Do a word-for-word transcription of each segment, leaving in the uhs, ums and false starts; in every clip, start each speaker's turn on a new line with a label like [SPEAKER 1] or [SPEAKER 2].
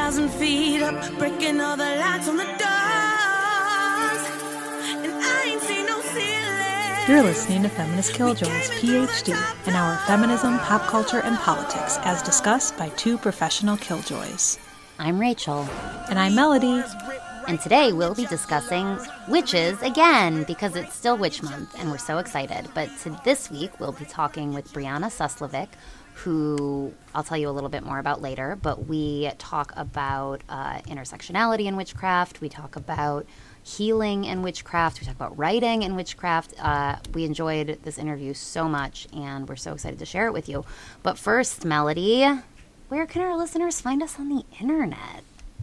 [SPEAKER 1] thousand feet up, breaking all the lights on the doors, and I ain't seen no ceiling.
[SPEAKER 2] You're listening to Feminist Killjoys, P H D, an hour of feminism, pop culture, and politics, as discussed by two professional killjoys.
[SPEAKER 3] I'm Rachel.
[SPEAKER 2] And I'm Melody.
[SPEAKER 3] And today we'll be discussing witches again, because it's still Witch Month, and we're so excited. But to this week, we'll be talking with Brianna Suslovic, who I'll tell you a little bit more about later. But we talk about uh, intersectionality in witchcraft. We talk about healing in witchcraft. We talk about writing in witchcraft. Uh, we enjoyed this interview so much, and we're so excited to share it with you. But first, Melody, where can our listeners find us on the internet?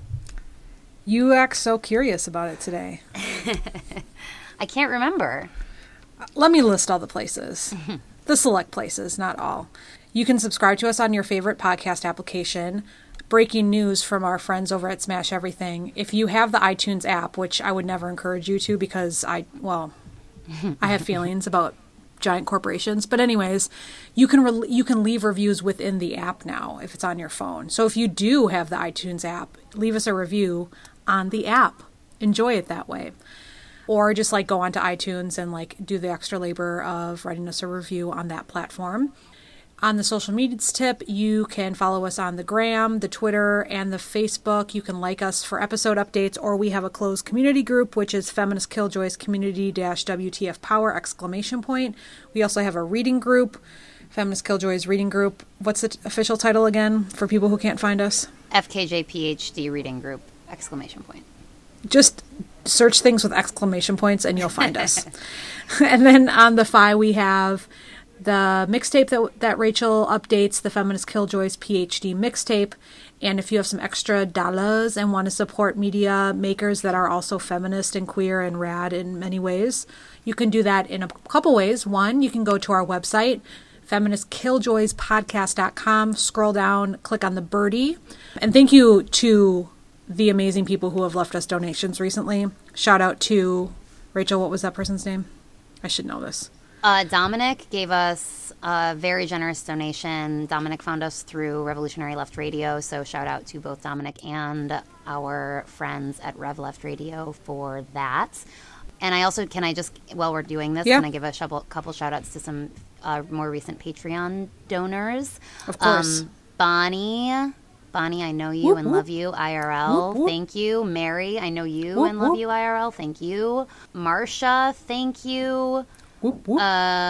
[SPEAKER 2] You act so curious about it today.
[SPEAKER 3] I can't remember.
[SPEAKER 2] Let me list all the places. The select places, not all. You can subscribe to us on your favorite podcast application. Breaking news from our friends over at Smash Everything. If you have the iTunes app, which I would never encourage you to because I, well, I have feelings about giant corporations. But anyways, you can re- you can leave reviews within the app now if it's on your phone. So if you do have the iTunes app, leave us a review on the app. Enjoy it that way. Or just like go onto iTunes and like do the extra labor of writing us a review on that platform. On the social medias tip, you can follow us on the Gram, the Twitter, and the Facebook. You can like us for episode updates, or we have a closed community group, which is Feminist Killjoys Community dash W T F Power exclamation point. We also have a reading group, Feminist Killjoys Reading Group. What's the official title again for people who can't find us?
[SPEAKER 3] F K J P H D Reading Group exclamation point.
[SPEAKER 2] Just search things with exclamation points and you'll find us. And then on the F I, we have the mixtape that that Rachel updates, the Feminist Killjoys P H D mixtape. And if you have some extra dollars and want to support media makers that are also feminist and queer and rad in many ways, you can do that in a couple ways. One, you can go to our website, feminist killjoys podcast dot com, scroll down, click on the birdie. And thank you to the amazing people who have left us donations recently. Shout out to Rachel. What was that person's name? I should know this.
[SPEAKER 3] Uh, Dominic gave us a very generous donation. Dominic found us through Revolutionary Left Radio, so shout out to both Dominic and our friends at Rev Left Radio for that. And I also, can I just, while we're doing this,
[SPEAKER 2] yeah.
[SPEAKER 3] can I give a couple, couple shout outs to some uh, more recent Patreon donors?
[SPEAKER 2] Of course.
[SPEAKER 3] Um, Bonnie. Bonnie, I know you
[SPEAKER 2] whoop,
[SPEAKER 3] and
[SPEAKER 2] whoop.
[SPEAKER 3] love you, I R L.
[SPEAKER 2] Whoop, whoop.
[SPEAKER 3] Thank you. Mary, I know you
[SPEAKER 2] whoop,
[SPEAKER 3] and love
[SPEAKER 2] whoop.
[SPEAKER 3] you, I R L. Thank you. Marcia, thank you.
[SPEAKER 2] Whoop, whoop.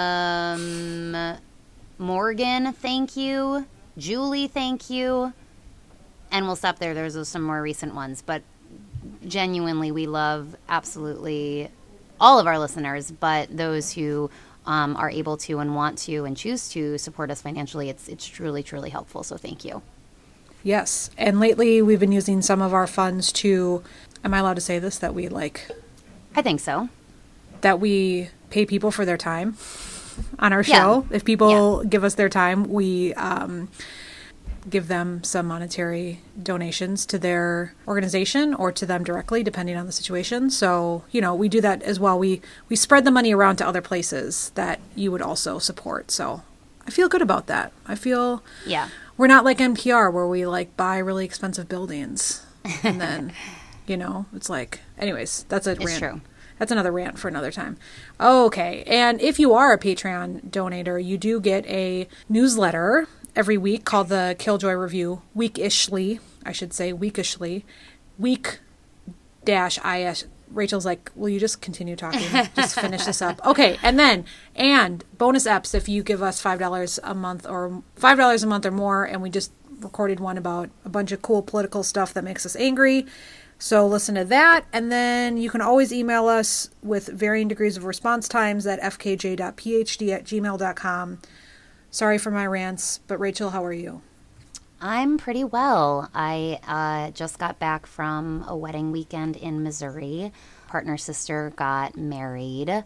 [SPEAKER 3] Um, Morgan, thank you. Julie, thank you. And we'll stop there. There's some more recent ones. But genuinely, we love absolutely all of our listeners, but those who um, are able to and want to and choose to support us financially, it's it's truly, truly helpful. So thank you.
[SPEAKER 2] Yes. And lately we've been using some of our funds to, am I allowed to say this, that we like,
[SPEAKER 3] I think so.
[SPEAKER 2] that we pay people for their time on our show. Yeah. If people yeah. give us their time, we um, give them some monetary donations to their organization or to them directly, depending on the situation. So, you know, we do that as well. We, we spread the money around to other places that you would also support. So I feel good about that. I feel...
[SPEAKER 3] Yeah.
[SPEAKER 2] We're not like N P R where we like buy really expensive buildings and then, you know, it's like, anyways, that's a
[SPEAKER 3] it's
[SPEAKER 2] rant.
[SPEAKER 3] True.
[SPEAKER 2] That's another rant for another time. Okay. And if you are a Patreon donator, you do get a newsletter every week called the Killjoy Review, weekishly, I should say, weekishly, week dash is. Rachel's like, will you just continue talking? Just finish this up. Okay. And then, and bonus eps if you give us five dollars a month or five dollars a month or more. And we just recorded one about a bunch of cool political stuff that makes us angry. So listen to that. And then you can always email us with varying degrees of response times at f k j dot p h d at gmail dot com. Sorry for my rants, but Rachel, how are you?
[SPEAKER 3] I'm pretty well. I uh, just got back from a wedding weekend in Missouri. Partner sister got married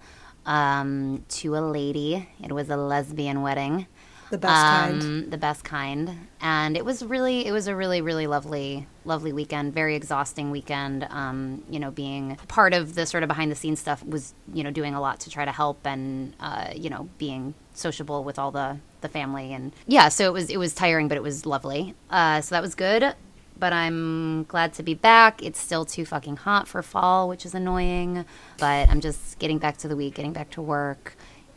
[SPEAKER 3] um, to a lady. It was a lesbian wedding.
[SPEAKER 2] The best
[SPEAKER 3] um,
[SPEAKER 2] kind.
[SPEAKER 3] The best kind. And it was really, it was a really, really lovely, lovely weekend. Very exhausting weekend. Um, you know, being part of the sort of behind the scenes stuff was, you know, doing a lot to try to help and, uh, you know, being sociable with all the, the family. And yeah, so it was, it was tiring, but it was lovely. Uh, so that was good. but I'm glad to be back. It's still too fucking hot for fall, which is annoying, but I'm just getting back to the week, getting back to work,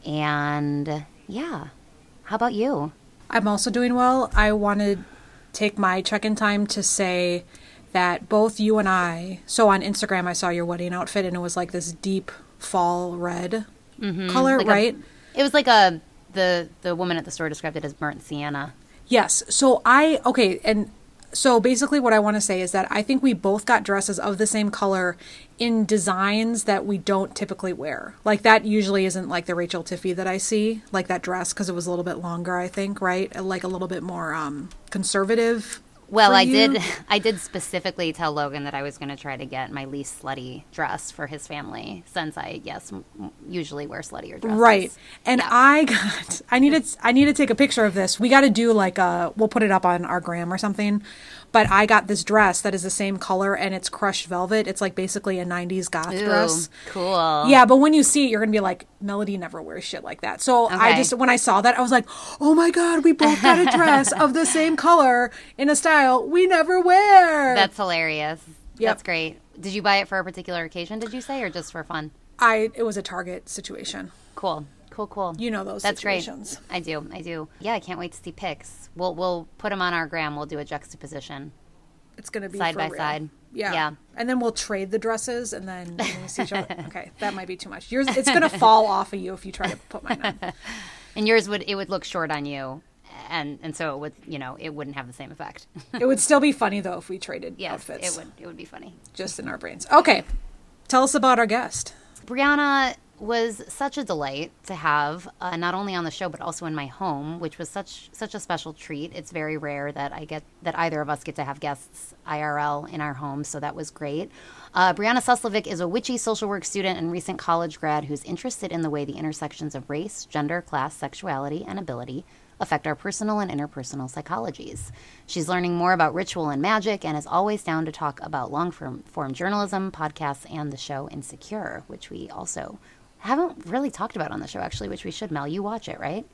[SPEAKER 3] and yeah. How about you?
[SPEAKER 2] I'm also doing well. I want to take my check-in time to say that both you and I, so on Instagram I saw your wedding outfit and it was like this deep fall red mm-hmm. color,
[SPEAKER 3] like
[SPEAKER 2] right?
[SPEAKER 3] A, it was like a, the, the woman at the store described it as burnt sienna.
[SPEAKER 2] Yes. So I, okay, and so basically what I want to say is that I think we both got dresses of the same color in designs that we don't typically wear. Like that usually isn't like the Rachel Tiffy that I see, like that dress, because it was a little bit longer, I think, right? Like a little bit more um, conservative.
[SPEAKER 3] Well, I did I did specifically tell Logan that I was going to try to get my least slutty dress for his family, since I, yes, m- usually wear sluttier dresses.
[SPEAKER 2] Right. And
[SPEAKER 3] yeah.
[SPEAKER 2] I got, I need to, I need to take a picture of this. We got to do like a, we'll put it up on our gram or something. But I got this dress that is the same color and it's crushed velvet. It's like basically a nineties goth
[SPEAKER 3] Ooh,
[SPEAKER 2] dress.
[SPEAKER 3] Cool.
[SPEAKER 2] Yeah, but when you see it, you're going to be like, Melody never wears shit like that. So
[SPEAKER 3] okay.
[SPEAKER 2] I just, when I saw that, I was like, oh my God, we both got a dress of the same color in a style we never wear.
[SPEAKER 3] That's hilarious.
[SPEAKER 2] Yep.
[SPEAKER 3] That's great. Did you buy it for a particular occasion, did you say, or just for fun?
[SPEAKER 2] I, it was a Target situation.
[SPEAKER 3] Cool. Cool, cool.
[SPEAKER 2] You know those
[SPEAKER 3] That's
[SPEAKER 2] situations.
[SPEAKER 3] Great. I do, I do. Yeah, I can't wait to see pics. We'll we'll put them on our gram. We'll do a juxtaposition.
[SPEAKER 2] It's going to be
[SPEAKER 3] side
[SPEAKER 2] for
[SPEAKER 3] by
[SPEAKER 2] real.
[SPEAKER 3] side.
[SPEAKER 2] Yeah.
[SPEAKER 3] Yeah.
[SPEAKER 2] And then we'll trade the dresses and then we'll see each other. Okay, that might be too much. Yours, it's going to fall off of you if you try to put mine on.
[SPEAKER 3] And yours would, it would look short on you. And and so it would, you know, it wouldn't have the same effect.
[SPEAKER 2] It would still be funny though if we traded
[SPEAKER 3] yes,
[SPEAKER 2] outfits.
[SPEAKER 3] it would. It would be funny.
[SPEAKER 2] Just in our brains. Okay. Tell us about our guest.
[SPEAKER 3] Brianna was such a delight to have, uh, not only on the show but also in my home, which was such such a special treat. It's very rare that I get that either of us get to have guests I R L in our home, so that was great. Uh, Brianna Suslovic is a witchy social work student and recent college grad who's interested in the way the intersections of race, gender, class, sexuality, and ability affect our personal and interpersonal psychologies. She's learning more about ritual and magic and is always down to talk about long-form form journalism, podcasts, and the show Insecure, which we also haven't really talked about on the show, actually, which we should. Mel, you watch it, right?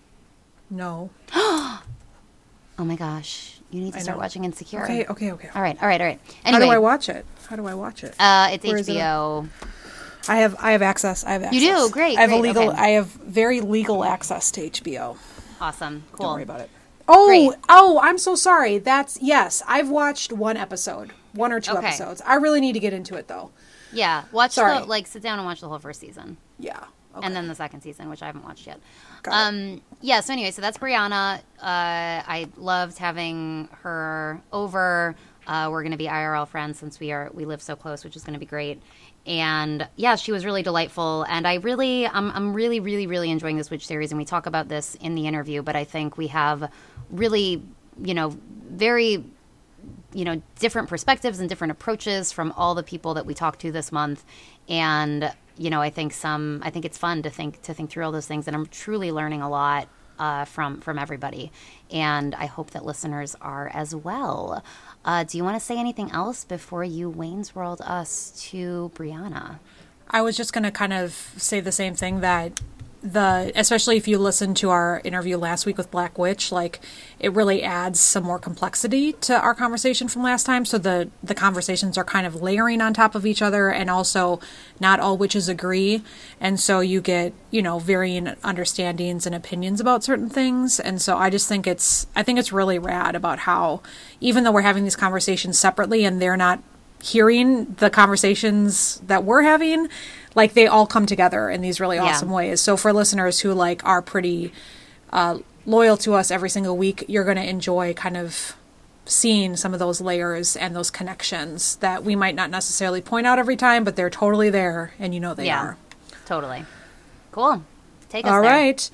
[SPEAKER 2] No.
[SPEAKER 3] Oh my gosh. You need to
[SPEAKER 2] I
[SPEAKER 3] start
[SPEAKER 2] know.
[SPEAKER 3] watching Insecure.
[SPEAKER 2] Okay, okay, okay.
[SPEAKER 3] All right, all right, all right. Anyway,
[SPEAKER 2] How do I watch it? How do I watch it?
[SPEAKER 3] Uh, it's
[SPEAKER 2] Where
[SPEAKER 3] H
[SPEAKER 2] is it
[SPEAKER 3] B O.
[SPEAKER 2] I have I have access. I have access.
[SPEAKER 3] You do? Great,
[SPEAKER 2] I have
[SPEAKER 3] great,
[SPEAKER 2] a legal
[SPEAKER 3] okay.
[SPEAKER 2] I have very legal access to H B O.
[SPEAKER 3] Awesome. Cool.
[SPEAKER 2] Don't worry about it. Oh,
[SPEAKER 3] Great.
[SPEAKER 2] oh, I'm so sorry. That's yes. I've watched one episode, one or two
[SPEAKER 3] Okay.
[SPEAKER 2] episodes. I really need to get into it though.
[SPEAKER 3] Yeah, watch
[SPEAKER 2] Sorry.
[SPEAKER 3] the, like, sit down and watch the whole first season.
[SPEAKER 2] Yeah. Okay.
[SPEAKER 3] And then the second season, which I haven't watched yet.
[SPEAKER 2] Got it.
[SPEAKER 3] Um, yeah, so anyway, so that's Brianna. Uh, I loved having her over. Uh, we're going to be I R L friends since we are we live so close, which is going to be great. And yeah, she was really delightful. And I really, I'm, I'm really, really, really enjoying this witch series. And we talk about this in the interview, but I think we have really, you know, very, you know, different perspectives and different approaches from all the people that we talked to this month. And, you know, I think some, I think it's fun to think, to think through all those things. And I'm truly learning a lot uh, from, from everybody. And I hope that listeners are as well. Uh, do you want to say anything else before you Wayne's World us to Brianna?
[SPEAKER 2] I was just going to kind of say the same thing, that the, especially if you listen to our interview last week with Black Witch, like it really adds some more complexity to our conversation from last time. So the, the conversations are kind of layering on top of each other, and also not all witches agree. And so you get, you know, varying understandings and opinions about certain things. And so I just think it's, I think it's really rad about how, even though we're having these conversations separately and they're not hearing the conversations that we're having, like they all come together in these really
[SPEAKER 3] Yeah.
[SPEAKER 2] awesome ways. So for listeners who like are pretty uh, loyal to us every single week, you're going to enjoy kind of seeing some of those layers and those connections that we might not necessarily point out every time, but they're totally there, and you know they
[SPEAKER 3] Yeah,
[SPEAKER 2] are.
[SPEAKER 3] totally. Cool. Take us
[SPEAKER 2] All
[SPEAKER 3] there.
[SPEAKER 2] right.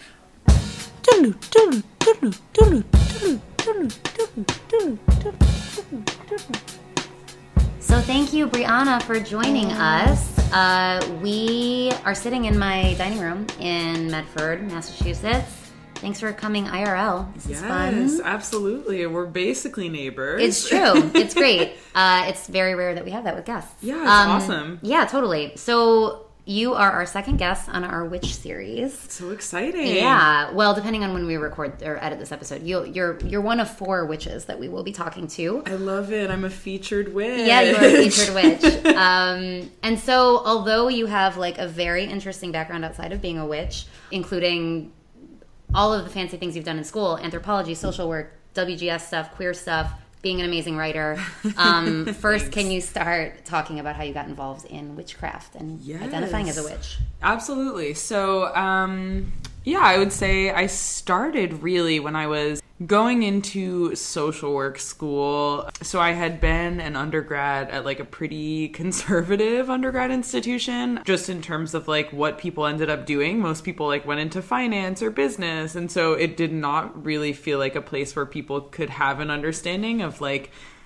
[SPEAKER 3] So thank you, Brianna, for joining us. Uh, we are sitting in my dining room in Medford, Massachusetts. Thanks for coming I R L. This
[SPEAKER 4] Yes,
[SPEAKER 3] is fun.
[SPEAKER 4] absolutely. We're basically neighbors.
[SPEAKER 3] It's true. It's great. Uh, it's very rare that we have that with guests.
[SPEAKER 4] Yeah, it's
[SPEAKER 3] Um,
[SPEAKER 4] awesome.
[SPEAKER 3] Yeah, totally. So You are our second guest on our witch series.
[SPEAKER 4] So exciting.
[SPEAKER 3] Yeah. Well, depending on when we record or edit this episode, you, you're you're one of four witches that we will be talking to.
[SPEAKER 4] I love it. I'm a featured witch.
[SPEAKER 3] Yeah, you are a featured witch. Um, and so, although you have like a very interesting background outside of being a witch, including all of the fancy things you've done in school, anthropology, social work, W G S stuff, queer stuff, being an amazing writer. Um, first, can you start talking about how you got involved in witchcraft and yes. identifying as a witch?
[SPEAKER 4] Absolutely. So, um, yeah, I would say I started really when I was going into social work school. So I had been an undergrad at like a pretty conservative undergrad institution, just in terms of like what people ended up doing. Most people like went into finance or business. And so it did not really feel like a place where people could have an understanding of like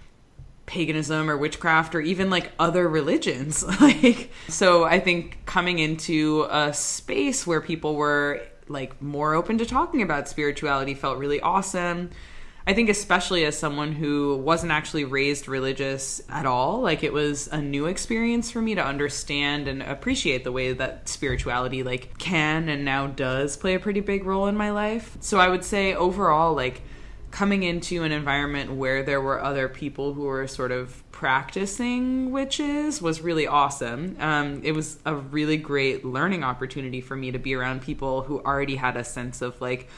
[SPEAKER 4] paganism or witchcraft or even like other religions. Like, so I think coming into a space where people were like more open to talking about spirituality felt really awesome. I think especially as someone who wasn't actually raised religious at all, like it was a new experience for me to understand and appreciate the way that spirituality like can and now does play a pretty big role in my life. So I would say overall, like coming into an environment where there were other people who were sort of practicing witches was really awesome. Um, it was a really great learning opportunity for me to be around people who already had a sense of like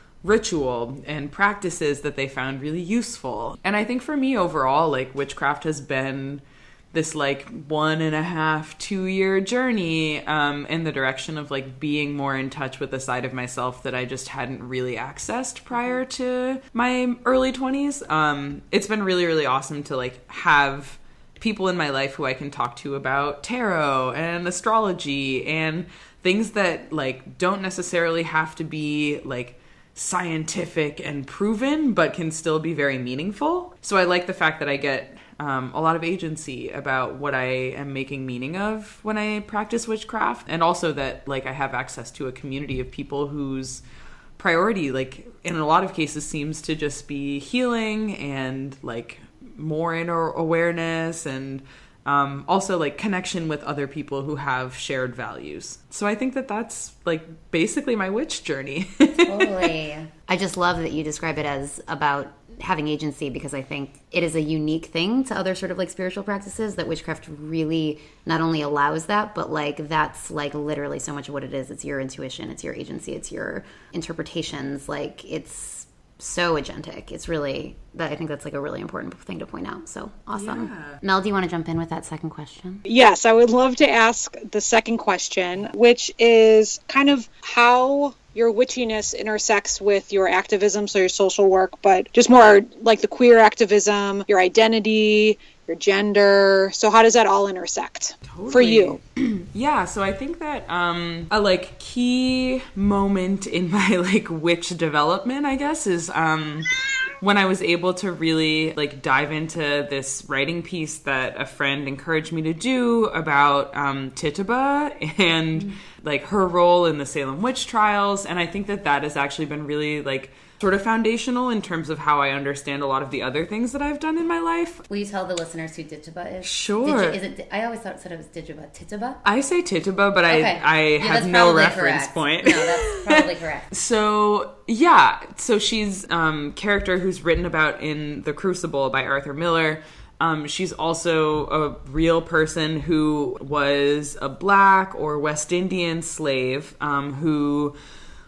[SPEAKER 4] ritual and practices that they found really useful. And I think for me overall, like witchcraft has been this like one and a half, two year journey um, in the direction of like being more in touch with the side of myself that I just hadn't really accessed prior to my early twenties. Um, it's been really, really awesome to like have people in my life who I can talk to about tarot and astrology and things that like don't necessarily have to be like scientific and proven, but can still be very meaningful. So I like the fact that I get Um, a lot of agency about what I am making meaning of when I practice witchcraft, and also that like I have access to a community of people whose priority, like in a lot of cases, seems to just be healing and like more inner awareness and um, also like connection with other people who have shared values. So I think that that's like basically my witch journey.
[SPEAKER 3] Totally. I just love that you describe it as about having agency, because I think it is a unique thing to other sort of like spiritual practices that witchcraft really not only allows that, but like that's like literally so much of what it is. It's your intuition, it's your agency, it's your interpretations. Like it's so agentic. It's really, that I think that's like a really important thing to point out. So awesome. Yeah. Mel, do you want to jump in with that second question?
[SPEAKER 2] Yes, I would love to ask the second question, which is kind of how your witchiness intersects with your activism, so your social work, but just more like the queer activism, your identity, your gender. So how does that all intersect totally. For you?
[SPEAKER 4] Yeah, so I think that um, a like key moment in my like witch development, I guess, is um, when I was able to really like dive into this writing piece that a friend encouraged me to do about um, Tituba and mm. like her role in the Salem witch trials. And I think that that has actually been really like sort of foundational in terms of how I understand a lot of the other things that I've done in my life.
[SPEAKER 3] Will you tell the listeners who Tituba is?
[SPEAKER 4] Sure.
[SPEAKER 3] Did you, is it? I always thought it said it was Tituba. Tituba?
[SPEAKER 4] I say Tituba, but okay. I, I
[SPEAKER 3] yeah,
[SPEAKER 4] have no reference
[SPEAKER 3] correct.
[SPEAKER 4] point.
[SPEAKER 3] No, that's probably correct.
[SPEAKER 4] So, yeah. So she's um character who's written about in The Crucible by Arthur Miller. Um, she's also a real person who was a Black or West Indian slave um, who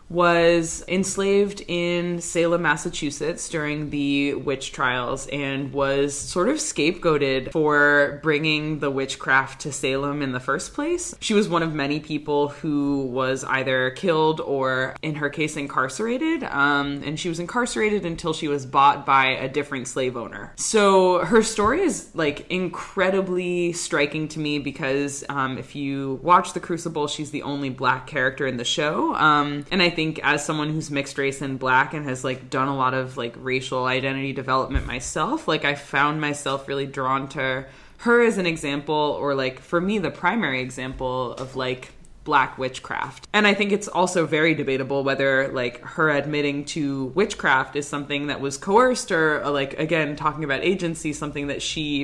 [SPEAKER 4] was enslaved in Salem, Massachusetts during the witch trials and was sort of scapegoated for bringing the witchcraft to Salem in the first place. She was one of many people who was either killed or, in her case, incarcerated. Um, and she was incarcerated until she was bought by a different slave owner. So her story is like incredibly striking to me because um, if you watch The Crucible, she's the only Black character in the show. Um, and I think as someone who's mixed race and Black and has like done a lot of like racial identity development myself, like I found myself really drawn to her as an example, or like for me the primary example of like Black witchcraft. And I think it's also very debatable whether like her admitting to witchcraft is something that was coerced or like, again, talking about agency, something that she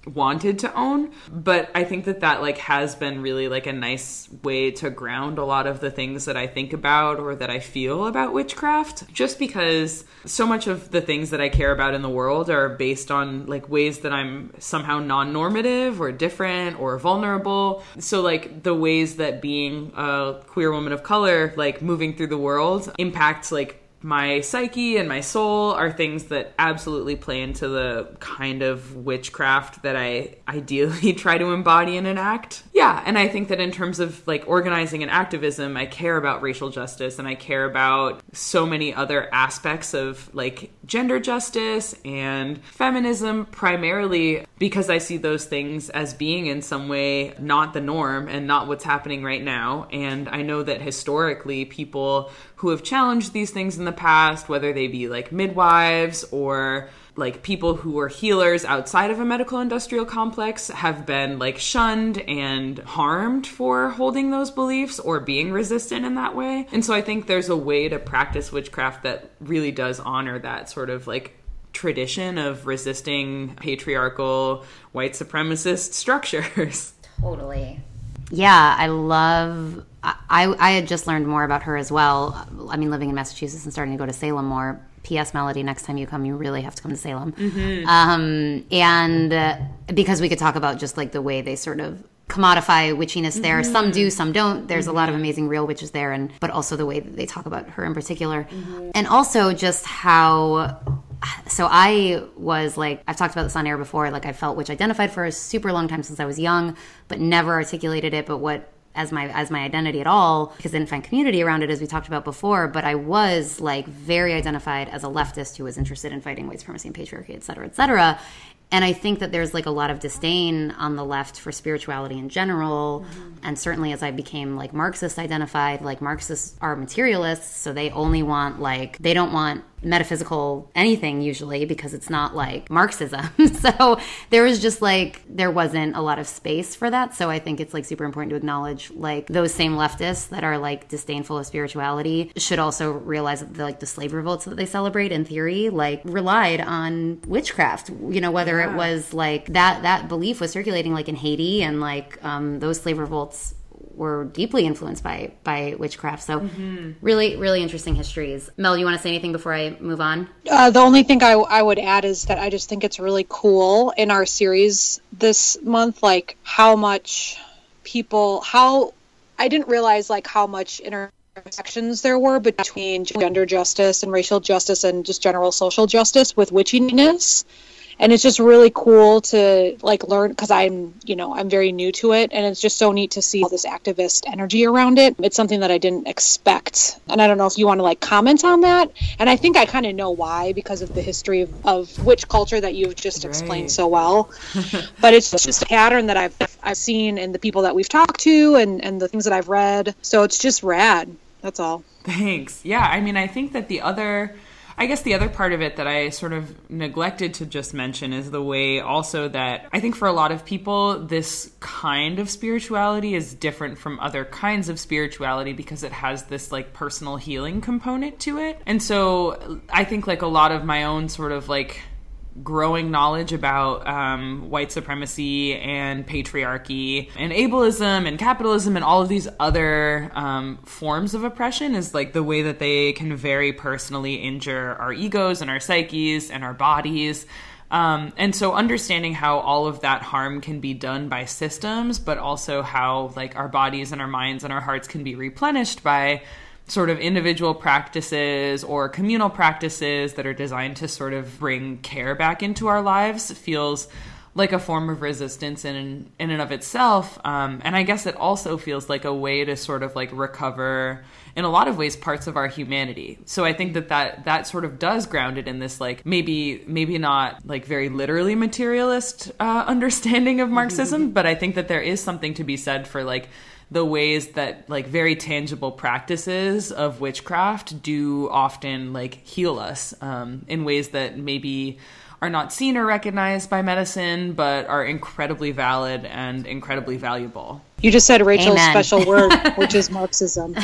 [SPEAKER 4] wanted to own. But I think that that like has been really like a nice way to ground a lot of the things that I think about or that I feel about witchcraft, just because so much of the things that I care about in the world are based on like ways that I'm somehow non-normative or different or vulnerable. So like the ways that being a queer woman of color, like moving through the world, impacts like my psyche and my soul are things that absolutely play into the kind of witchcraft that I ideally try to embody and enact. Yeah, and I think that in terms of like organizing and activism, I care about racial justice and I care about so many other aspects of like gender justice and feminism, primarily because I see those things as being in some way not the norm and not what's happening right now. And I know that historically people who have challenged these things in the past, whether they be like midwives or like people who are healers outside of a medical industrial complex, have been like shunned and harmed for holding those beliefs or being resistant in that way. And so I think there's a way to practice witchcraft that really does honor that sort of like tradition of resisting patriarchal white supremacist structures.
[SPEAKER 3] Totally. Yeah, I love... I, I had just learned more about her as well. I mean, living in Massachusetts and starting to go to Salem more. P S. Melody, next time you come, you really have to come to Salem. Mm-hmm. Um, and uh, because we could talk about just like the way they sort of commodify witchiness there. Mm-hmm. Some do, some don't. There's mm-hmm. a lot of amazing real witches there, and but also the way that they talk about her in particular. Mm-hmm. And also just how... So I was like, I've talked about this on air before, like I felt witch identified for a super long time since I was young, but never articulated it, but what as my as my identity at all, because I didn't find community around it, as we talked about before. But I was like very identified as a leftist who was interested in fighting white supremacy and patriarchy, et cetera, et cetera. And I think that there's like a lot of disdain on the left for spirituality in general. Mm-hmm. And certainly as I became like Marxist identified, like Marxists are materialists, so they only want like, they don't want metaphysical anything usually because it's not like Marxism. So there was just like, there wasn't a lot of space for that. So I think it's like super important to acknowledge like those same leftists that are like disdainful of spirituality should also realize that the, like the slave revolts that they celebrate in theory like relied on witchcraft, you know, whether yeah. it was like that, that belief was circulating like in Haiti and like um, those slave revolts were deeply influenced by by witchcraft. So mm-hmm. really, really interesting histories. Mel, you want to say anything before I move on?
[SPEAKER 2] Uh, the only thing I, I would add is that I just think it's really cool in our series this month, like how much people, how, I didn't realize like how much intersections there were between gender justice and racial justice and just general social justice with witchiness. And it's just really cool to like learn because I'm, you know, I'm very new to it. And it's just so neat to see all this activist energy around it. It's something that I didn't expect. And I don't know if you want to like comment on that. And I think I kind of know why, because of the history of, of witch culture that you've just right. explained so well. But it's just a pattern that I've I've seen in the people that we've talked to and, and the things that I've read. So it's just rad. That's all.
[SPEAKER 4] Thanks. Yeah. I mean, I think that the other... I guess the other part of it that I sort of neglected to just mention is the way also that I think for a lot of people, this kind of spirituality is different from other kinds of spirituality because it has this like personal healing component to it. And so I think like a lot of my own sort of like growing knowledge about um, white supremacy and patriarchy and ableism and capitalism and all of these other um, forms of oppression is like the way that they can very personally injure our egos and our psyches and our bodies. Um, and so understanding how all of that harm can be done by systems, but also how like our bodies and our minds and our hearts can be replenished by sort of individual practices or communal practices that are designed to sort of bring care back into our lives feels like a form of resistance in in and of itself. Um, and I guess it also feels like a way to sort of like recover, in a lot of ways, parts of our humanity. So I think that that, that sort of does ground it in this like maybe maybe not like very literally materialist uh, understanding of Marxism, but I think that there is something to be said for like the ways that like very tangible practices of witchcraft do often like heal us um, in ways that maybe are not seen or recognized by medicine, but are incredibly valid and incredibly valuable.
[SPEAKER 2] You just said Rachel's Amen. Special word, which is Marxism.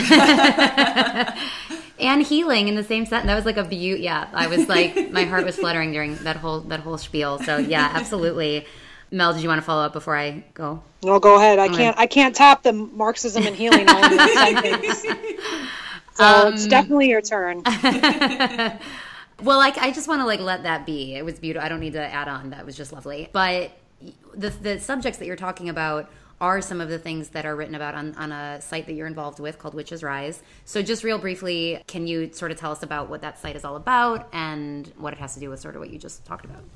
[SPEAKER 3] And healing in the same sentence. That was like a beaut. Yeah, I was like, my heart was fluttering during that whole that whole spiel. So yeah, absolutely. Mel, did you want to follow up before I go?
[SPEAKER 2] No, go ahead. I
[SPEAKER 3] Okay.
[SPEAKER 2] can't. I can't top the Marxism and healing all in one sentence. So
[SPEAKER 3] Um,
[SPEAKER 2] it's definitely your turn.
[SPEAKER 3] Well, like, I just want to like let that be. It was beautiful. I don't need to add on. That was just lovely. But the the subjects that you're talking about are some of the things that are written about on, on a site that you're involved with called Witches Rise. So just real briefly, can you sort of tell us about what that site is all about and what it has to do with sort of what you just talked about?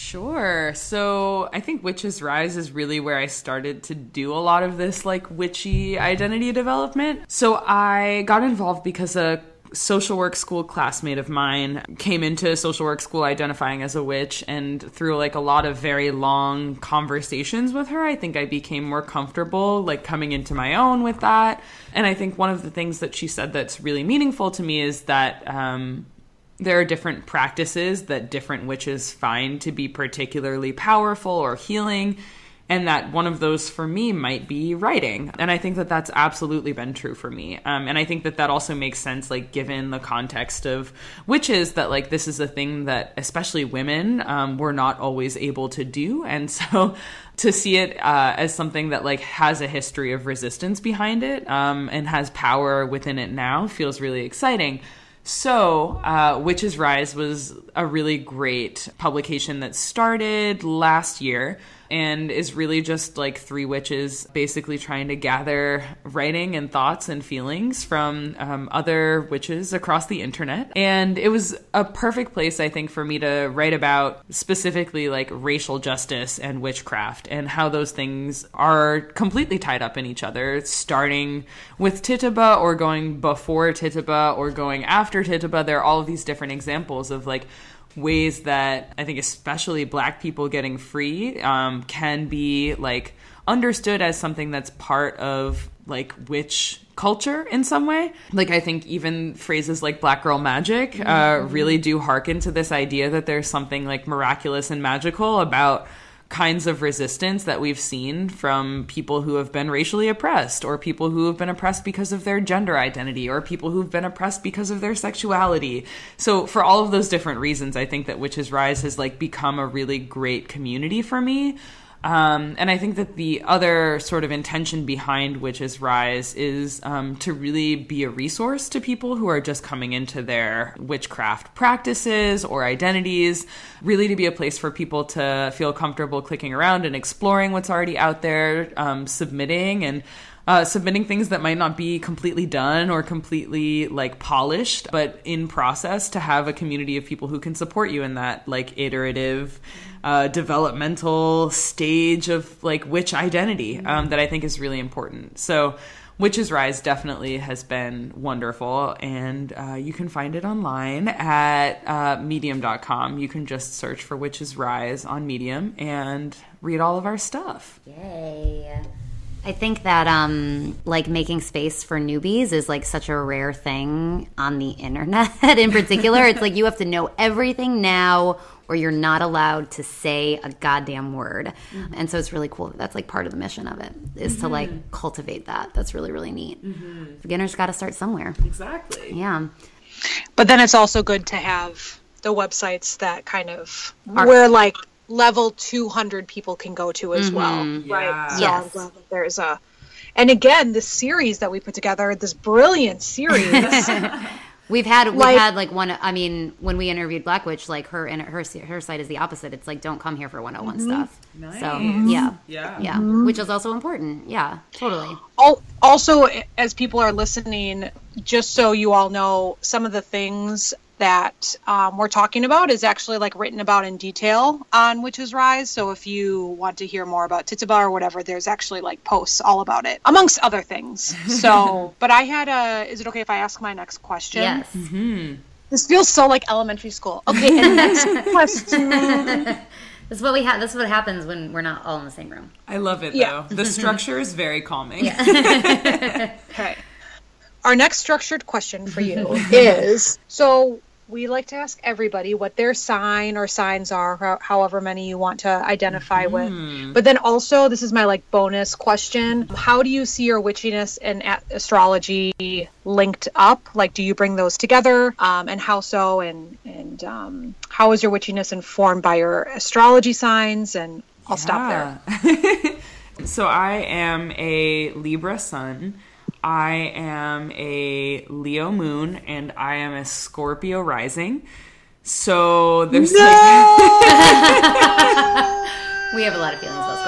[SPEAKER 4] Sure. So I think Witches Rise is really where I started to do a lot of this like witchy identity development. So I got involved because a social work school classmate of mine came into social work school identifying as a witch, and through like a lot of very long conversations with her, I think I became more comfortable like coming into my own with that. And I think one of the things that she said that's really meaningful to me is that um there are different practices that different witches find to be particularly powerful or healing, and that one of those for me might be writing. And I think that that's absolutely been true for me. Um, and I think that that also makes sense, like, given the context of witches, that, like, this is a thing that especially women um, were not always able to do. And so to see it uh, as something that, like, has a history of resistance behind it um, and has power within it now feels really exciting. So, uh, Witches Rise was a really great publication that started last year and is really just like three witches basically trying to gather writing and thoughts and feelings from um, other witches across the internet. And it was a perfect place, I think, for me to write about specifically like racial justice and witchcraft and how those things are completely tied up in each other, starting with Tituba or going before Tituba or going after Tituba. There are all of these different examples of like ways that I think especially Black people getting free um, can be like understood as something that's part of like witch culture in some way. Like I think even phrases like Black girl magic uh, really do hearken to this idea that there's something like miraculous and magical about kinds of resistance that we've seen from people who have been racially oppressed, or people who have been oppressed because of their gender identity, or people who've been oppressed because of their sexuality. So for all of those different reasons, I think that Witches Rise has like become a really great community for me. Um, and I think that the other sort of intention behind Witches Rise is um, to really be a resource to people who are just coming into their witchcraft practices or identities, really to be a place for people to feel comfortable clicking around and exploring what's already out there, um, submitting and Uh, submitting things that might not be completely done or completely like polished, but in process, to have a community of people who can support you in that like iterative, uh, developmental stage of like witch identity um, that I think is really important. So Witches Rise definitely has been wonderful, and uh, you can find it online at uh, medium dot com. You can just search for Witches Rise on Medium and read all of our stuff.
[SPEAKER 3] Yay. I think that um, like making space for newbies is like such a rare thing on the internet in particular. It's like you have to know everything now or you're not allowed to say a goddamn word. Mm-hmm. And so it's really cool. That's like part of the mission of it is mm-hmm. to like cultivate that. That's really, really neat. Mm-hmm. Beginners got to start somewhere.
[SPEAKER 4] Exactly.
[SPEAKER 3] Yeah.
[SPEAKER 2] But then it's also good to have the websites that kind of are where like level two hundred people can go to as mm-hmm. well, right?
[SPEAKER 4] Yeah.
[SPEAKER 2] So
[SPEAKER 3] Yes.
[SPEAKER 2] I'm glad that there's a, and again, this series that we put together, this brilliant series.
[SPEAKER 3] We've had we've
[SPEAKER 2] Like-
[SPEAKER 3] had like one. I mean, when we interviewed Black Witch, like her and her her site is the opposite. It's like don't come here for one oh one
[SPEAKER 2] Mm-hmm.
[SPEAKER 3] stuff.
[SPEAKER 4] Nice.
[SPEAKER 3] So yeah,
[SPEAKER 4] Yeah.
[SPEAKER 3] yeah,
[SPEAKER 2] Mm-hmm.
[SPEAKER 3] which is also important. Yeah, totally.
[SPEAKER 2] Al- Also, as people are listening, just so you all know, some of the things that um, we're talking about is actually like written about in detail on Witches Rise. So if you want to hear more about Tituba or whatever, there's actually like posts all about it, amongst other things. So, but I had a, is it okay if I ask my next question?
[SPEAKER 3] Yes.
[SPEAKER 4] Mm-hmm.
[SPEAKER 2] This feels so like elementary school. Okay, and next question.
[SPEAKER 3] This is what we have. This is what happens when we're not all in the same room.
[SPEAKER 4] I love it,
[SPEAKER 2] Yeah.
[SPEAKER 4] though. The structure is very calming.
[SPEAKER 2] Okay. Our next structured question for you is, so we like to ask everybody what their sign or signs are, ho- however many you want to identify
[SPEAKER 4] Mm-hmm.
[SPEAKER 2] with. But then also, this is my like bonus question. How do you see your witchiness and a- astrology linked up? Like, do you bring those together? Um, and how so? And, and um, how is your witchiness informed by your astrology signs? And I'll stop there.
[SPEAKER 4] So I am a Libra sun. I am a Leo moon, and I am a Scorpio rising. So there's
[SPEAKER 2] no!
[SPEAKER 4] like
[SPEAKER 3] We have a lot of feelings about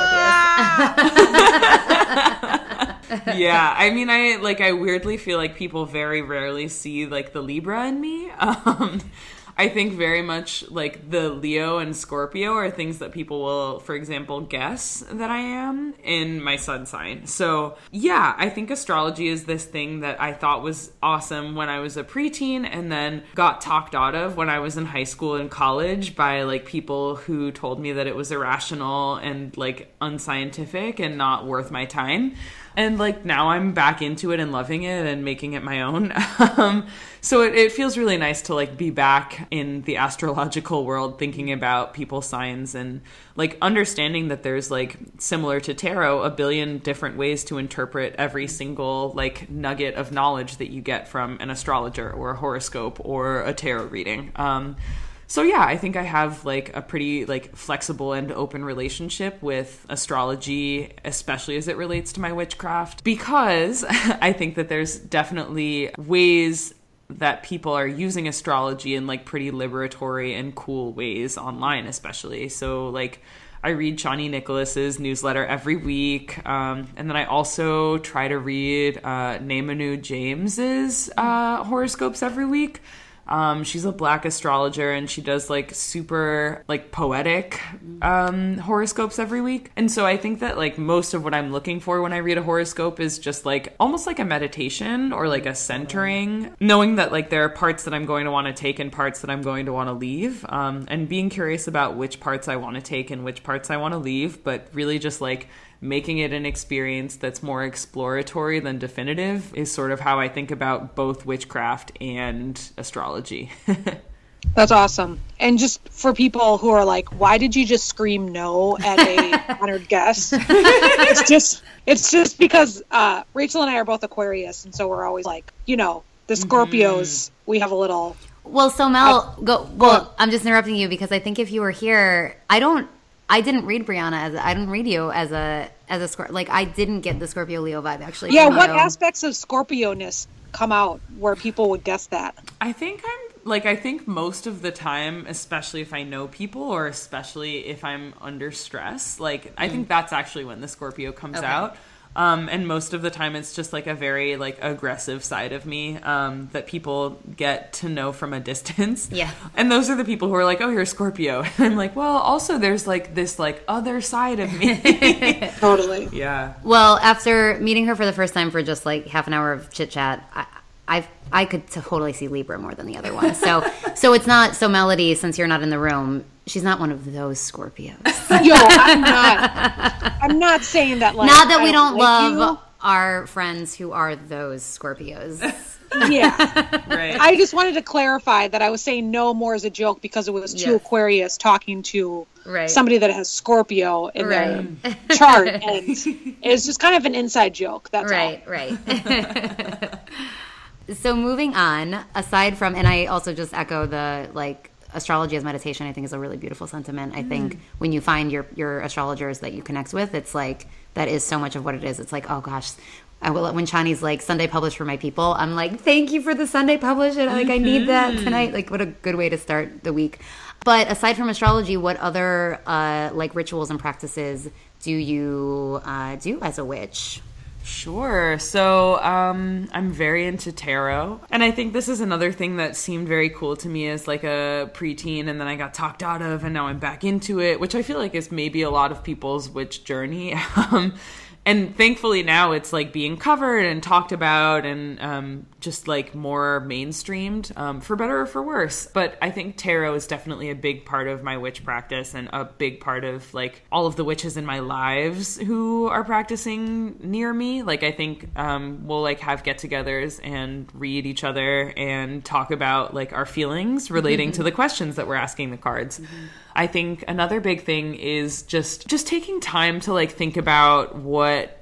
[SPEAKER 3] Scorpios.
[SPEAKER 4] Yeah, I mean, I like I weirdly feel like people very rarely see like the Libra in me. Um, I think very much like the Leo and Scorpio are things that people will, for example, guess that I am in my sun sign. So yeah, I think astrology is this thing that I thought was awesome when I was a preteen and then got talked out of when I was in high school and college by like people who told me that it was irrational and like unscientific and not worth my time. And, like, now I'm back into it and loving it and making it my own. um, so it, it feels really nice to, like, be back in the astrological world thinking about people's signs and, like, understanding that there's, like, similar to tarot, a billion different ways to interpret every single, like, nugget of knowledge that you get from an astrologer or a horoscope or a tarot reading. Um So yeah, I think I have like a pretty like flexible and open relationship with astrology, especially as it relates to my witchcraft, because I think that there's definitely ways that people are using astrology in like pretty liberatory and cool ways online, especially. So like I read Chani Nicholas's newsletter every week, um, and then I also try to read uh, Naimanu James's uh, horoscopes every week. Um, she's a Black astrologer and she does like super like poetic um, horoscopes every week. And so I think that like most of what I'm looking for when I read a horoscope is just like almost like a meditation or like a centering, knowing that like there are parts that I'm going to want to take and parts that I'm going to want to leave, um, and being curious about which parts I want to take and which parts I want to leave, but really just like making it an experience that's more exploratory than definitive is sort of how I think about both witchcraft and astrology.
[SPEAKER 2] That's awesome. And just for people who are like, why did you just scream no at a honored guest? It's just it's just because uh, Rachel and I are both Aquarius, and so we're always like, you know, the Scorpios, mm-hmm. we have a little...
[SPEAKER 3] Well, so Mel,
[SPEAKER 2] uh,
[SPEAKER 3] go. Well, I'm just interrupting you because I think if you were here, I don't... I didn't read Brianna as a, I didn't read you as a as a Scorpio. Like I didn't get the Scorpio Leo vibe actually.
[SPEAKER 2] Yeah, what you. aspects of Scorpio-ness come out where people would guess that?
[SPEAKER 4] I think I'm like I think most of the time, especially if I know people or especially if I'm under stress, like mm. I think that's actually when the Scorpio comes okay. out. Um, and most of the time it's just like a very like aggressive side of me um, that people get to know from a distance.
[SPEAKER 3] Yeah.
[SPEAKER 4] And those are the people who are like, oh, you're a Scorpio. And I'm like, well, also there's like this like other side of me.
[SPEAKER 2] Totally.
[SPEAKER 4] Yeah.
[SPEAKER 3] Well, after meeting her for the first time for just like half an hour of chit chat, I I've, I could totally see Libra more than the other one. So so it's not so Melody, since you're not in the room, she's not one of those Scorpios.
[SPEAKER 2] Yo, I'm not. I'm not saying that. Like,
[SPEAKER 3] not that we
[SPEAKER 2] I
[SPEAKER 3] don't,
[SPEAKER 2] don't
[SPEAKER 3] love
[SPEAKER 2] like
[SPEAKER 3] our friends who are those Scorpios.
[SPEAKER 2] Yeah,
[SPEAKER 4] right.
[SPEAKER 2] I just wanted to clarify that I was saying no more as a joke because it was two yes. Aquarius talking to
[SPEAKER 3] right.
[SPEAKER 2] somebody that has Scorpio in
[SPEAKER 3] right.
[SPEAKER 2] their chart, and it's just kind of an inside joke. That's
[SPEAKER 3] right,
[SPEAKER 2] all.
[SPEAKER 3] Right. So moving on, aside from, and I also just echo the like. Astrology as meditation, I think, is a really beautiful sentiment. I think mm. when you find your your astrologers that you connect with, it's like that is so much of what it is. It's like, oh gosh, I will. When Chani's like Sunday publish for my people, I'm like, thank you for the Sunday publish. And like, mm-hmm. I need that tonight. Like, what a good way to start the week. But aside from astrology, what other uh, like rituals and practices do you uh, do as a witch?
[SPEAKER 4] Sure. So um, I'm very into tarot. And I think this is another thing that seemed very cool to me as like a preteen, and then I got talked out of, and now I'm back into it, which I feel like is maybe a lot of people's witch journey. um, and thankfully now it's like being covered and talked about and um, just like more mainstreamed, um, for better or for worse. But I think tarot is definitely a big part of my witch practice and a big part of like all of the witches in my lives who are practicing near me. Like I think um, we'll like have get-togethers and read each other and talk about like our feelings relating mm-hmm. to the questions that we're asking the cards. Mm-hmm. I think another big thing is just just taking time to like think about what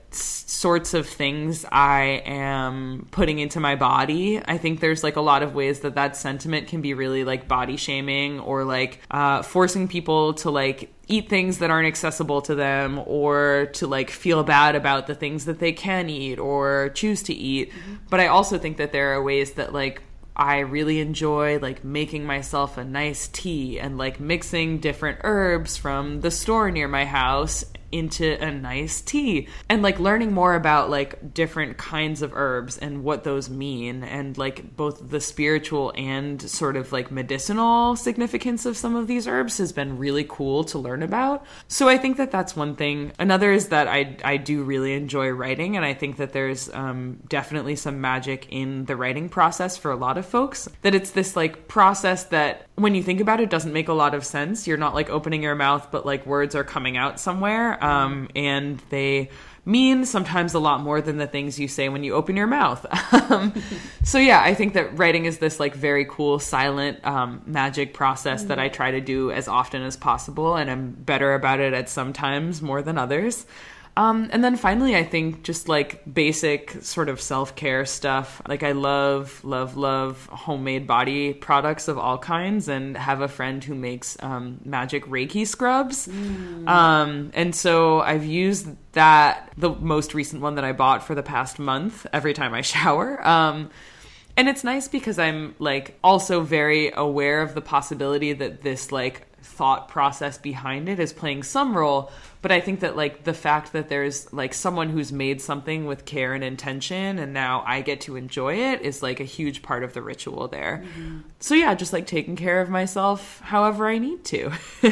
[SPEAKER 4] sorts of things I am putting into my body. I think there's like a lot of ways that that sentiment can be really like body shaming, or like uh, forcing people to like eat things that aren't accessible to them, or to like feel bad about the things that they can eat or choose to eat. Mm-hmm. But I also think that there are ways that like I really enjoy like making myself a nice tea and like mixing different herbs from the store near my house into a nice tea, and like learning more about like different kinds of herbs and what those mean, and like both the spiritual and sort of like medicinal significance of some of these herbs has been really cool to learn about. So I think that that's one thing. Another is that I I do really enjoy writing, and I think that there's um, definitely some magic in the writing process for a lot of folks, that it's this like process that when you think about it doesn't make a lot of sense. You're not like opening your mouth, but like words are coming out somewhere. Um, and they mean sometimes a lot more than the things you say when you open your mouth. um, so yeah, I think that writing is this like very cool, silent um, magic process mm-hmm. that I try to do as often as possible. And I'm better about it at some times more than others. Um, and then finally, I think just like basic sort of self-care stuff. Like I love, love, love homemade body products of all kinds, and have a friend who makes um, magic Reiki scrubs. Mm. Um, and so I've used that, the most recent one that I bought, for the past month every time I shower. Um, and it's nice because I'm like also very aware of the possibility that this like thought process behind it is playing some role. But I think that like the fact that there's like someone who's made something with care and intention, and now I get to enjoy it, is like a huge part of the ritual there. Mm-hmm. So yeah, just like taking care of myself however I need to.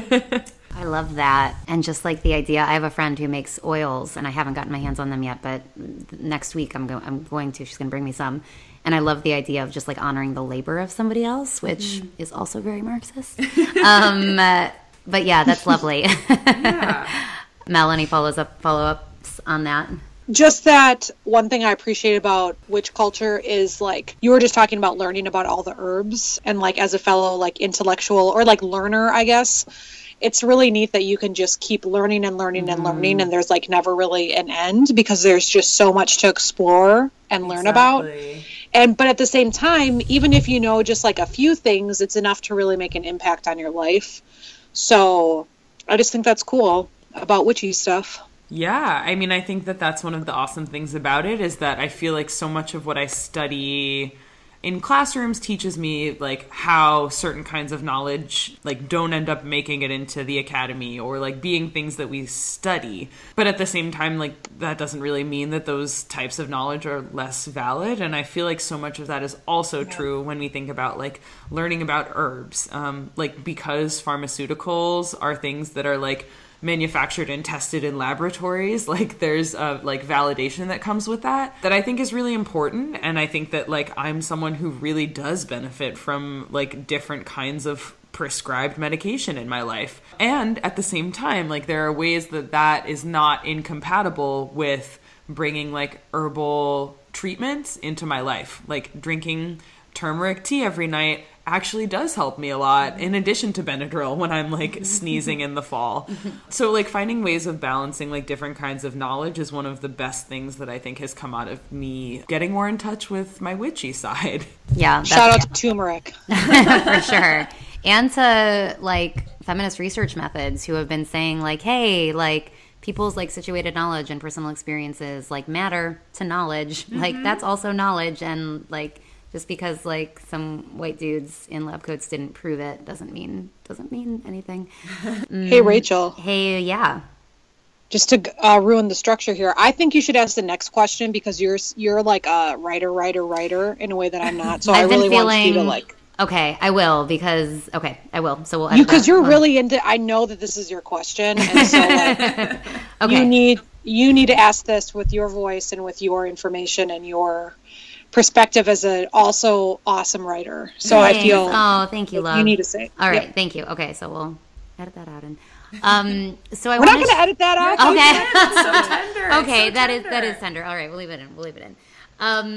[SPEAKER 3] I love that. And just like the idea, I have a friend who makes oils, and I haven't gotten my hands on them yet, but next week I'm, go- I'm going to. She's going to bring me some. And I love the idea of just like honoring the labor of somebody else, which mm. is also very Marxist. um, uh, but yeah, that's lovely. Yeah. Melanie follows up follow-ups on that.
[SPEAKER 2] Just that one thing I appreciate about witch culture is like you were just talking about learning about all the herbs, and like as a fellow like intellectual or like learner, I guess, it's really neat that you can just keep learning and learning and mm. learning, and there's like never really an end, because there's just so much to explore and learn exactly. about. And but at the same time, even if you know just like a few things, it's enough to really make an impact on your life. So I just think that's cool about witchy stuff.
[SPEAKER 4] Yeah, I mean, I think that that's one of the awesome things about it, is that I feel like so much of what I study in classrooms teaches me like how certain kinds of knowledge like don't end up making it into the academy, or like being things that we study. But at the same time, like that doesn't really mean that those types of knowledge are less valid. And I feel like so much of that is also yeah. true when we think about like learning about herbs, um, like because pharmaceuticals are things that are like manufactured and tested in laboratories, like there's a like validation that comes with that that I think is really important. And I think that like I'm someone who really does benefit from like different kinds of prescribed medication in my life. And at the same time, like there are ways that that is not incompatible with bringing like herbal treatments into my life. Like drinking turmeric tea every night actually does help me a lot, in addition to Benadryl when I'm like sneezing in the fall. So like finding ways of balancing like different kinds of knowledge is one of the best things that I think has come out of me getting more in touch with my witchy side.
[SPEAKER 3] Yeah.
[SPEAKER 2] Shout out to turmeric.
[SPEAKER 3] For sure. And to like feminist research methods who have been saying like, hey, like people's like situated knowledge and personal experiences like matter to knowledge. Mm-hmm. Like that's also knowledge, and like just because like some white dudes in lab coats didn't prove it doesn't mean doesn't mean anything. Mm.
[SPEAKER 2] Hey Rachel.
[SPEAKER 3] Hey, yeah.
[SPEAKER 2] Just to uh, ruin the structure here, I think you should ask the next question, because you're you're like a writer, writer, writer in a way that I'm not. So I really feeling, want you to like.
[SPEAKER 3] Okay, I will because okay, I will. So we'll.
[SPEAKER 2] Because you, you're really into. I know that this is your question, and so like, okay. you need you need to ask this with your voice and with your information and your perspective as an also awesome writer. So Thanks. I feel
[SPEAKER 3] oh thank you, love.
[SPEAKER 2] You need to say
[SPEAKER 3] all right. Yep. Thank you. Okay, so we'll edit that out. And um, so I
[SPEAKER 2] we're not going to
[SPEAKER 3] sh-
[SPEAKER 2] edit that out.
[SPEAKER 3] Okay,
[SPEAKER 4] it's so tender.
[SPEAKER 3] Okay,
[SPEAKER 4] it's so
[SPEAKER 3] that
[SPEAKER 4] tender.
[SPEAKER 3] is that is tender. All right, we'll leave it in. We'll leave it in. Um,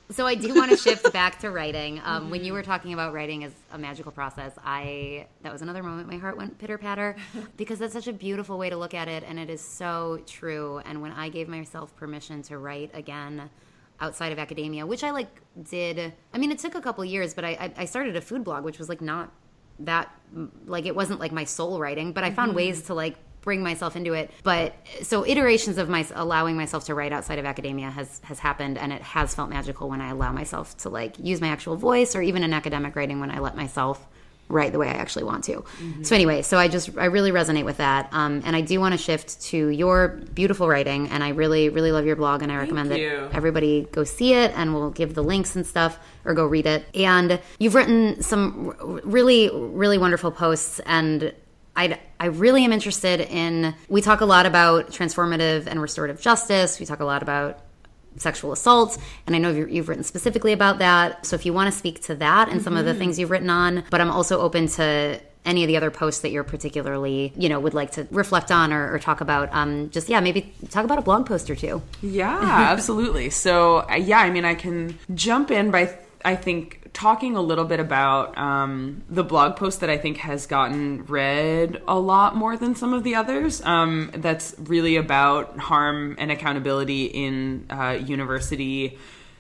[SPEAKER 3] So I do want to shift back to writing. Um, mm-hmm. When you were talking about writing as a magical process, I that was another moment my heart went pitter-patter because that's such a beautiful way to look at it, and it is so true. And when I gave myself permission to write again outside of academia, which I like did, I mean, it took a couple years, but I, I started a food blog, which was like not that, like it wasn't like my soul writing, but I found mm-hmm. ways to like bring myself into it. But so iterations of my allowing myself to write outside of academia has has happened, and it has felt magical when I allow myself to like use my actual voice, or even in academic writing when I let myself write the way I actually want to. Mm-hmm. So anyway, so I just I really resonate with that, um, and I do want to shift to your beautiful writing, and I really really love your blog, and I
[SPEAKER 4] Thank
[SPEAKER 3] recommend
[SPEAKER 4] you.
[SPEAKER 3] that everybody go see it, and we'll give the links and stuff, or go read it. And you've written some really really wonderful posts, and I I really am interested in, we talk a lot about transformative and restorative justice. We talk a lot about sexual assault, and I know you've, you've written specifically about that. So if you want to speak to that and mm-hmm. some of the things you've written on, but I'm also open to any of the other posts that you're particularly, you know, would like to reflect on or, or talk about. Um, just, yeah, maybe talk about a blog post or two.
[SPEAKER 4] Yeah, absolutely. So, uh, yeah, I mean, I can jump in by, I think, talking a little bit about um, the blog post that I think has gotten read a lot more than some of the others. Um, that's really about harm and accountability in uh, university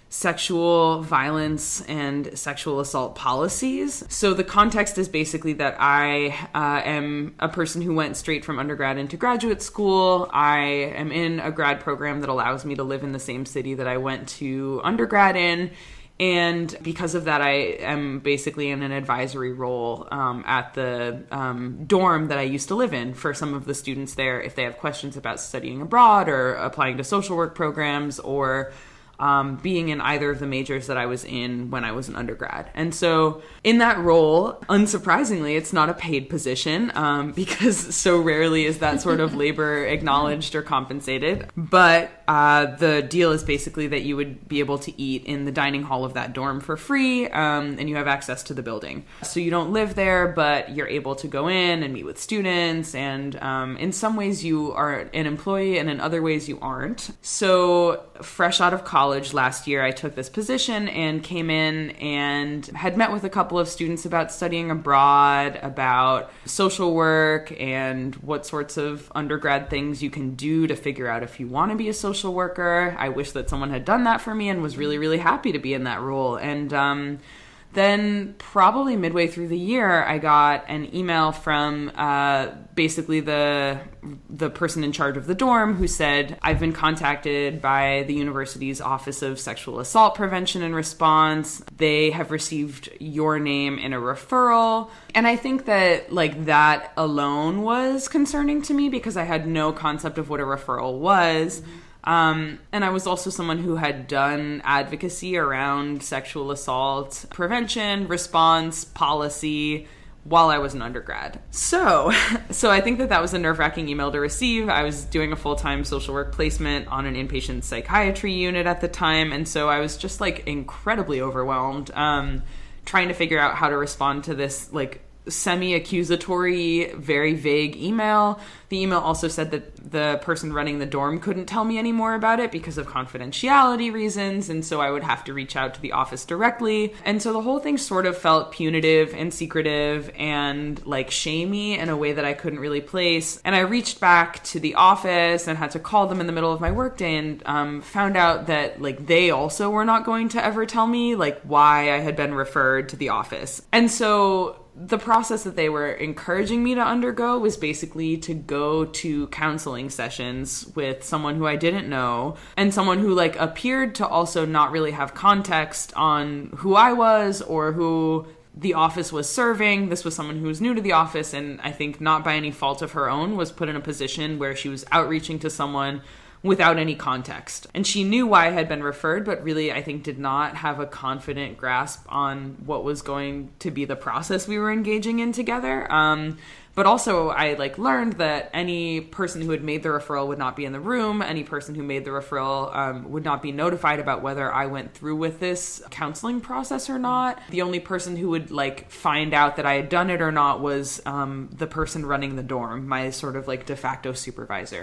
[SPEAKER 4] sexual violence and sexual assault policies. So the context is basically that I uh, am a person who went straight from undergrad into graduate school. I am in a grad program that allows me to live in the same city that I went to undergrad in. And because of that, I am basically in an advisory role um, at the um, dorm that I used to live in for some of the students there, if they have questions about studying abroad or applying to social work programs, or um, being in either of the majors that I was in when I was an undergrad. And so in that role, unsurprisingly, it's not a paid position um, because so rarely is that sort of labor acknowledged or compensated. But uh, the deal is basically that you would be able to eat in the dining hall of that dorm for free, um, and you have access to the building. So you don't live there, but you're able to go in and meet with students. And um, in some ways you are an employee, and in other ways you aren't. So fresh out of college last year, I took this position and came in and had met with a couple of students about studying abroad, about social work, and what sorts of undergrad things you can do to figure out if you want to be a social worker. I wish that someone had done that for me, and was really, really happy to be in that role. And um, then probably midway through the year, I got an email from uh, basically the the person in charge of the dorm, who said, I've been contacted by the university's Office of Sexual Assault Prevention and Response. They have received your name in a referral. And I think that like that alone was concerning to me, because I had no concept of what a referral was. Mm-hmm. Um, and I was also someone who had done advocacy around sexual assault prevention, response, policy while I was an undergrad. So, so I think that that was a nerve-wracking email to receive. I was doing a full-time social work placement on an inpatient psychiatry unit at the time. And so I was just like incredibly overwhelmed, um, trying to figure out how to respond to this like semi-accusatory, very vague email. The email also said that the person running the dorm couldn't tell me any more about it because of confidentiality reasons, and so I would have to reach out to the office directly. And so the whole thing sort of felt punitive and secretive and like shamey in a way that I couldn't really place. And I reached back to the office and had to call them in the middle of my workday, and um, found out that like they also were not going to ever tell me like why I had been referred to the office. And so the process that they were encouraging me to undergo was basically to go to counseling sessions with someone who I didn't know, and someone who like appeared to also not really have context on who I was or who the office was serving. This was someone who was new to the office, and I think not by any fault of her own was put in a position where she was outreaching to someone without any context. And she knew why I had been referred, but really I think did not have a confident grasp on what was going to be the process we were engaging in together. Um, but also I like learned that any person who had made the referral would not be in the room. Any person who made the referral um, would not be notified about whether I went through with this counseling process or not. The only person who would like find out that I had done it or not was um, the person running the dorm, my sort of like de facto supervisor.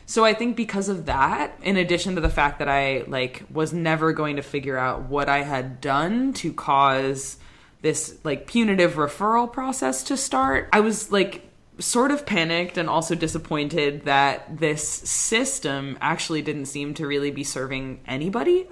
[SPEAKER 4] So I think because of that, in addition to the fact that I like was never going to figure out what I had done to cause this like punitive referral process to start, I was like sort of panicked and also disappointed that this system actually didn't seem to really be serving anybody.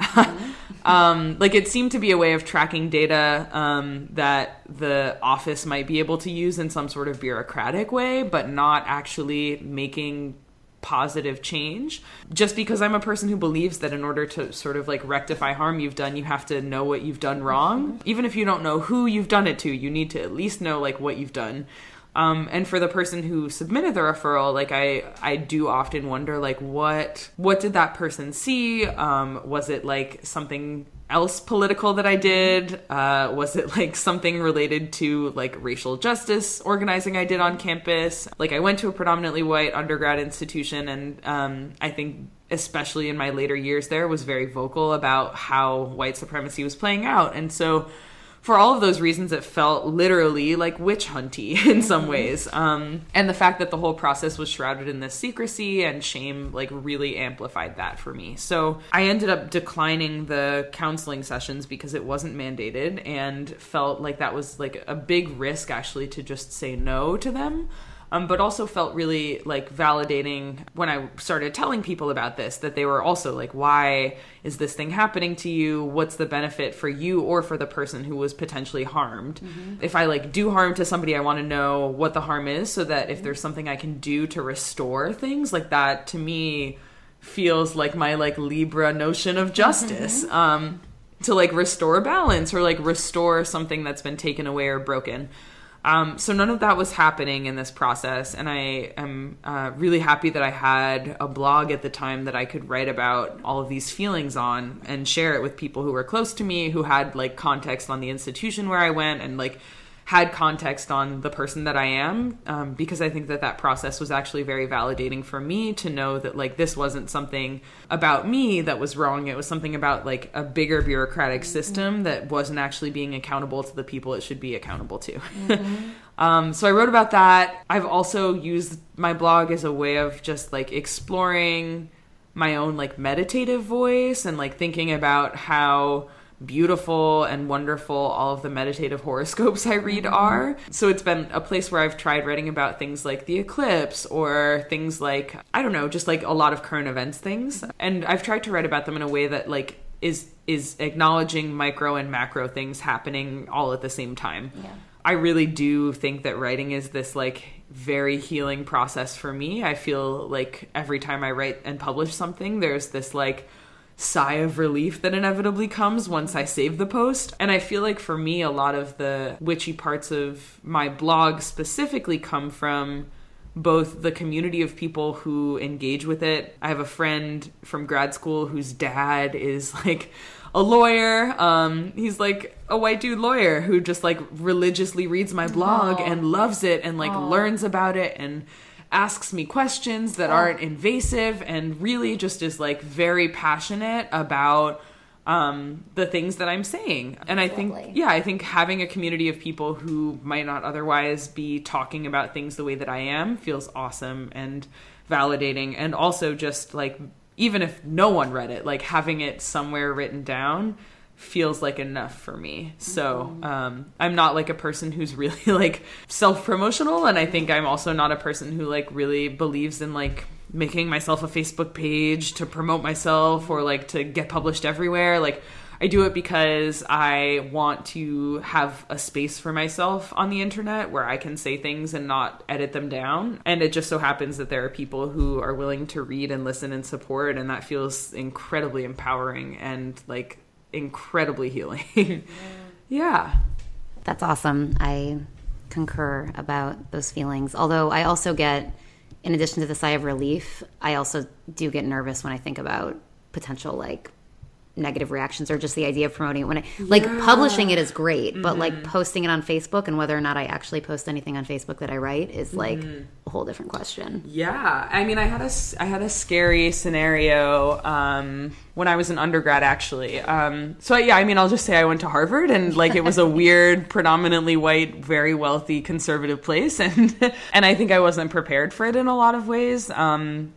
[SPEAKER 4] um, like it seemed to be a way of tracking data um, that the office might be able to use in some sort of bureaucratic way, but not actually making positive change. Just because I'm a person who believes that in order to sort of like rectify harm you've done, you have to know what you've done wrong. Even if you don't know who you've done it to, you need to at least know like what you've done. Um, and for the person who submitted the referral, like I, I do often wonder, like, what, what did that person see? Um, was it like something else political that I did? Uh, was it like something related to like racial justice organizing I did on campus? Like I went to a predominantly white undergrad institution, and um, I think especially in my later years there was very vocal about how white supremacy was playing out. And so for all of those reasons, it felt literally like witch hunty in some ways. Um, and the fact that the whole process was shrouded in this secrecy and shame like really amplified that for me. So I ended up declining the counseling sessions because it wasn't mandated, and felt like that was like a big risk actually to just say no to them. Um, but also felt really like validating when I started telling people about this, that they were also like, why is this thing happening to you? What's the benefit for you or for the person who was potentially harmed? Mm-hmm. If I like do harm to somebody, I want to know what the harm is, so that if there's something I can do to restore things like that, to me feels like my like Libra notion of justice. Mm-hmm. Um, to like restore balance or like restore something that's been taken away or broken. Um, so none of that was happening in this process, and I am uh, really happy that I had a blog at the time that I could write about all of these feelings on and share it with people who were close to me, who had like context on the institution where I went, and like had context on the person that I am, um, because I think that that process was actually very validating for me to know that like this wasn't something about me that was wrong. It was something about like a bigger bureaucratic system that wasn't actually being accountable to the people it should be accountable to. Mm-hmm. um, so I wrote about that. I've also used my blog as a way of just like exploring my own like meditative voice and like thinking about how beautiful and wonderful all of the meditative horoscopes I read are. So it's been a place where I've tried writing about things like the eclipse or things like, I don't know, just like a lot of current events things. And I've tried to write about them in a way that like is is acknowledging micro and macro things happening all at the same time. Yeah. I really do think that writing is this like very healing process for me. I feel like every time I write and publish something, there's this like sigh of relief that inevitably comes once I save the post. And I feel like for me, a lot of the witchy parts of my blog specifically come from both the community of people who engage with it. I have a friend from grad school whose dad is like a lawyer. Um, he's like a white dude lawyer who just like religiously reads my blog Aww. and loves it and like Aww. learns about it and asks me questions that aren't invasive and really just is like very passionate about um, the things that I'm saying. And I think, yeah, I think having a community of people who might not otherwise be talking about things the way that I am feels awesome and validating. And also just like, even if no one read it, like having it somewhere written down feels like enough for me. So um, I'm not like a person who's really like self-promotional, and I think I'm also not a person who like really believes in like making myself a Facebook page to promote myself or like to get published everywhere. Like I do it because I want to have a space for myself on the internet where I can say things and not edit them down. And it just so happens that there are people who are willing to read and listen and support, and that feels incredibly empowering and like incredibly healing. Yeah.
[SPEAKER 3] That's awesome. I concur about those feelings. Although I also get, in addition to the sigh of relief, I also do get nervous when I think about potential like negative reactions or just the idea of promoting it. When I like yeah. publishing it is great, mm-hmm. but like posting it on Facebook and whether or not I actually post anything on Facebook that I write is like mm-hmm. a whole different question.
[SPEAKER 4] Yeah. I mean, I had a, I had a scary scenario um, when I was an undergrad, actually. Um, so yeah, I mean, I'll just say I went to Harvard, and like it was a weird, predominantly white, very wealthy, conservative place. And, and I think I wasn't prepared for it in a lot of ways. Um,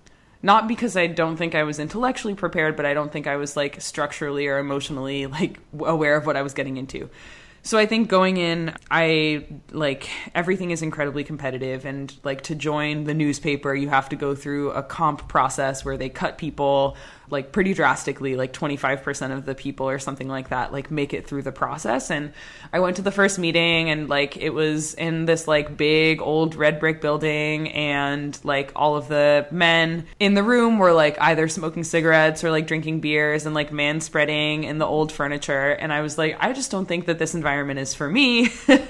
[SPEAKER 4] Not because I don't think I was intellectually prepared, but I don't think I was like structurally or emotionally like aware of what I was getting into. So I think going in, I like everything is incredibly competitive, and like to join the newspaper, you have to go through a comp process where they cut people like pretty drastically, like twenty-five percent of the people or something like that, like make it through the process. And I went to the first meeting, and like it was in this like big old red brick building, and like all of the men in the room were like either smoking cigarettes or like drinking beers and like man spreading in the old furniture. And I was like, I just don't think that this environment is for me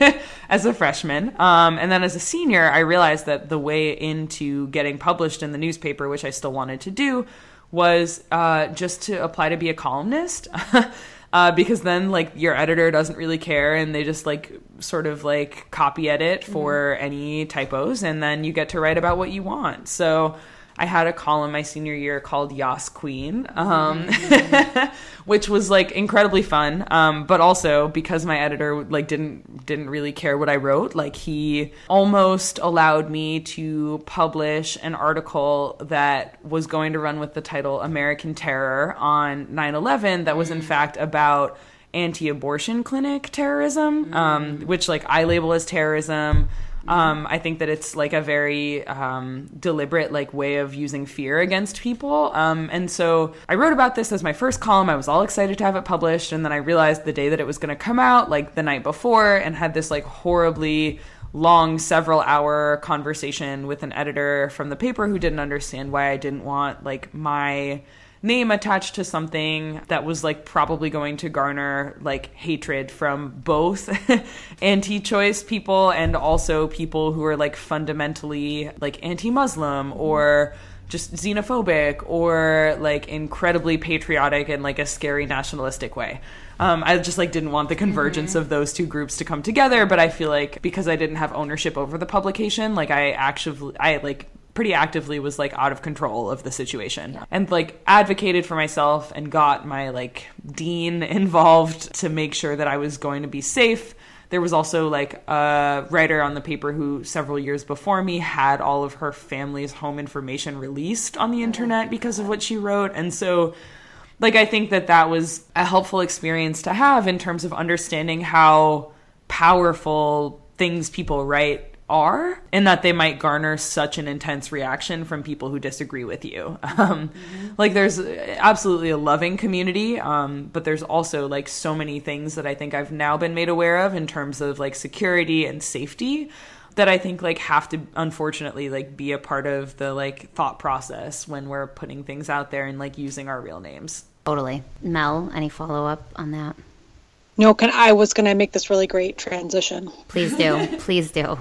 [SPEAKER 4] as a freshman. Um, and then as a senior, I realized that the way into getting published in the newspaper, which I still wanted to do, was uh, just to apply to be a columnist. uh, because then like your editor doesn't really care, and they just like sort of like copy edit for mm-hmm. any typos, and then you get to write about what you want. So I had a column my senior year called Yas Queen, um, mm-hmm. which was like incredibly fun. Um, but also because my editor like didn't didn't really care what I wrote, like he almost allowed me to publish an article that was going to run with the title American Terror on nine eleven that was in fact about anti-abortion clinic terrorism, mm-hmm. um, which like I label as terrorism. Um, I think that it's like a very um, deliberate like way of using fear against people. Um, and so I wrote about this as my first column. I was all excited to have it published. And then I realized the day that it was going to come out, like the night before, and had this like horribly long several hour conversation with an editor from the paper who didn't understand why I didn't want like my name attached to something that was like probably going to garner like hatred from both anti-choice people and also people who are like fundamentally like anti-Muslim or just xenophobic or like incredibly patriotic in like a scary nationalistic way. Um, I just like didn't want the convergence mm-hmm. of those two groups to come together, but I feel like because I didn't have ownership over the publication, like I actually, I like pretty actively was like out of control of the situation yeah. and like advocated for myself and got my like dean involved to make sure that I was going to be safe. There was also like a writer on the paper who several years before me had all of her family's home information released on the internet because of what she wrote. And so like I think that that was a helpful experience to have in terms of understanding how powerful things people write are, and that they might garner such an intense reaction from people who disagree with you. Um, mm-hmm. Like there's absolutely a loving community, um, but there's also like so many things that I think I've now been made aware of in terms of like security and safety that I think like have to unfortunately like be a part of the like thought process when we're putting things out there and like using our real names.
[SPEAKER 3] Totally. Mel, any follow up on that?
[SPEAKER 2] No, can I was going to make this really great transition.
[SPEAKER 3] Please do. Please do.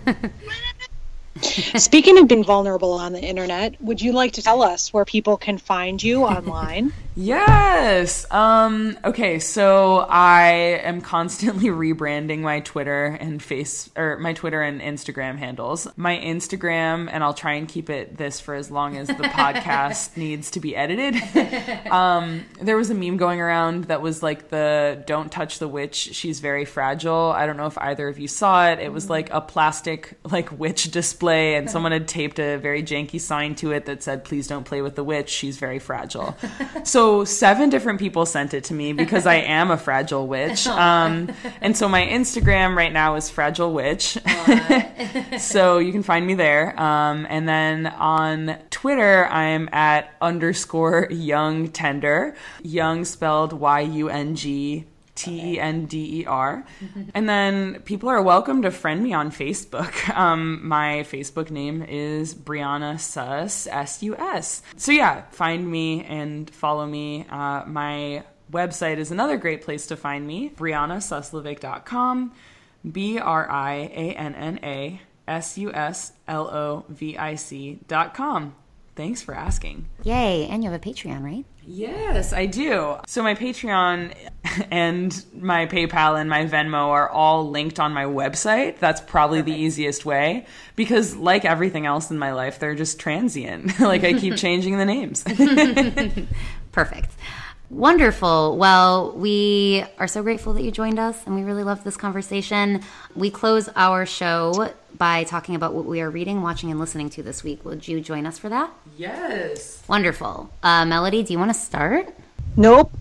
[SPEAKER 2] Speaking of being vulnerable on the internet, would you like to tell us where people can find you online?
[SPEAKER 4] Yes. Um, okay, so I am constantly rebranding my Twitter and face or my Twitter and Instagram handles. My Instagram, and I'll try and keep it this for as long as the podcast needs to be edited. Um, there was a meme going around that was like the "Don't touch the witch, she's very fragile." I don't know if either of you saw it. It was like a plastic like witch display, and someone had taped a very janky sign to it that said, "Please don't play with the witch, she's very fragile." So So seven different people sent it to me because I am a fragile witch. Um, and so my Instagram right now is Fragile Witch. So you can find me there. Um, and then on Twitter, I'm at underscore Young Tender. Young spelled Y U N G T E N D E R. And then people are welcome to friend me on Facebook. Um, my Facebook name is Brianna Sus, S U S. So yeah, find me and follow me. Uh, my website is another great place to find me, brianna suslovic dot com, B R I A N N A S U S L O V I C dot com. Thanks for asking.
[SPEAKER 3] Yay, and you have a Patreon, right?
[SPEAKER 4] Yes, I do. So my Patreon and my PayPal and my Venmo are all linked on my website. That's probably Perfect. The easiest way because like everything else in my life, they're just transient. Like I keep changing the names.
[SPEAKER 3] Perfect. Wonderful. Well, we are so grateful that you joined us, and we really loved this conversation. We close our show by talking about what we are reading, watching, and listening to this week. Would you join us for that?
[SPEAKER 4] Yes.
[SPEAKER 3] Wonderful. Uh, Melody, do you want to start?
[SPEAKER 5] Nope.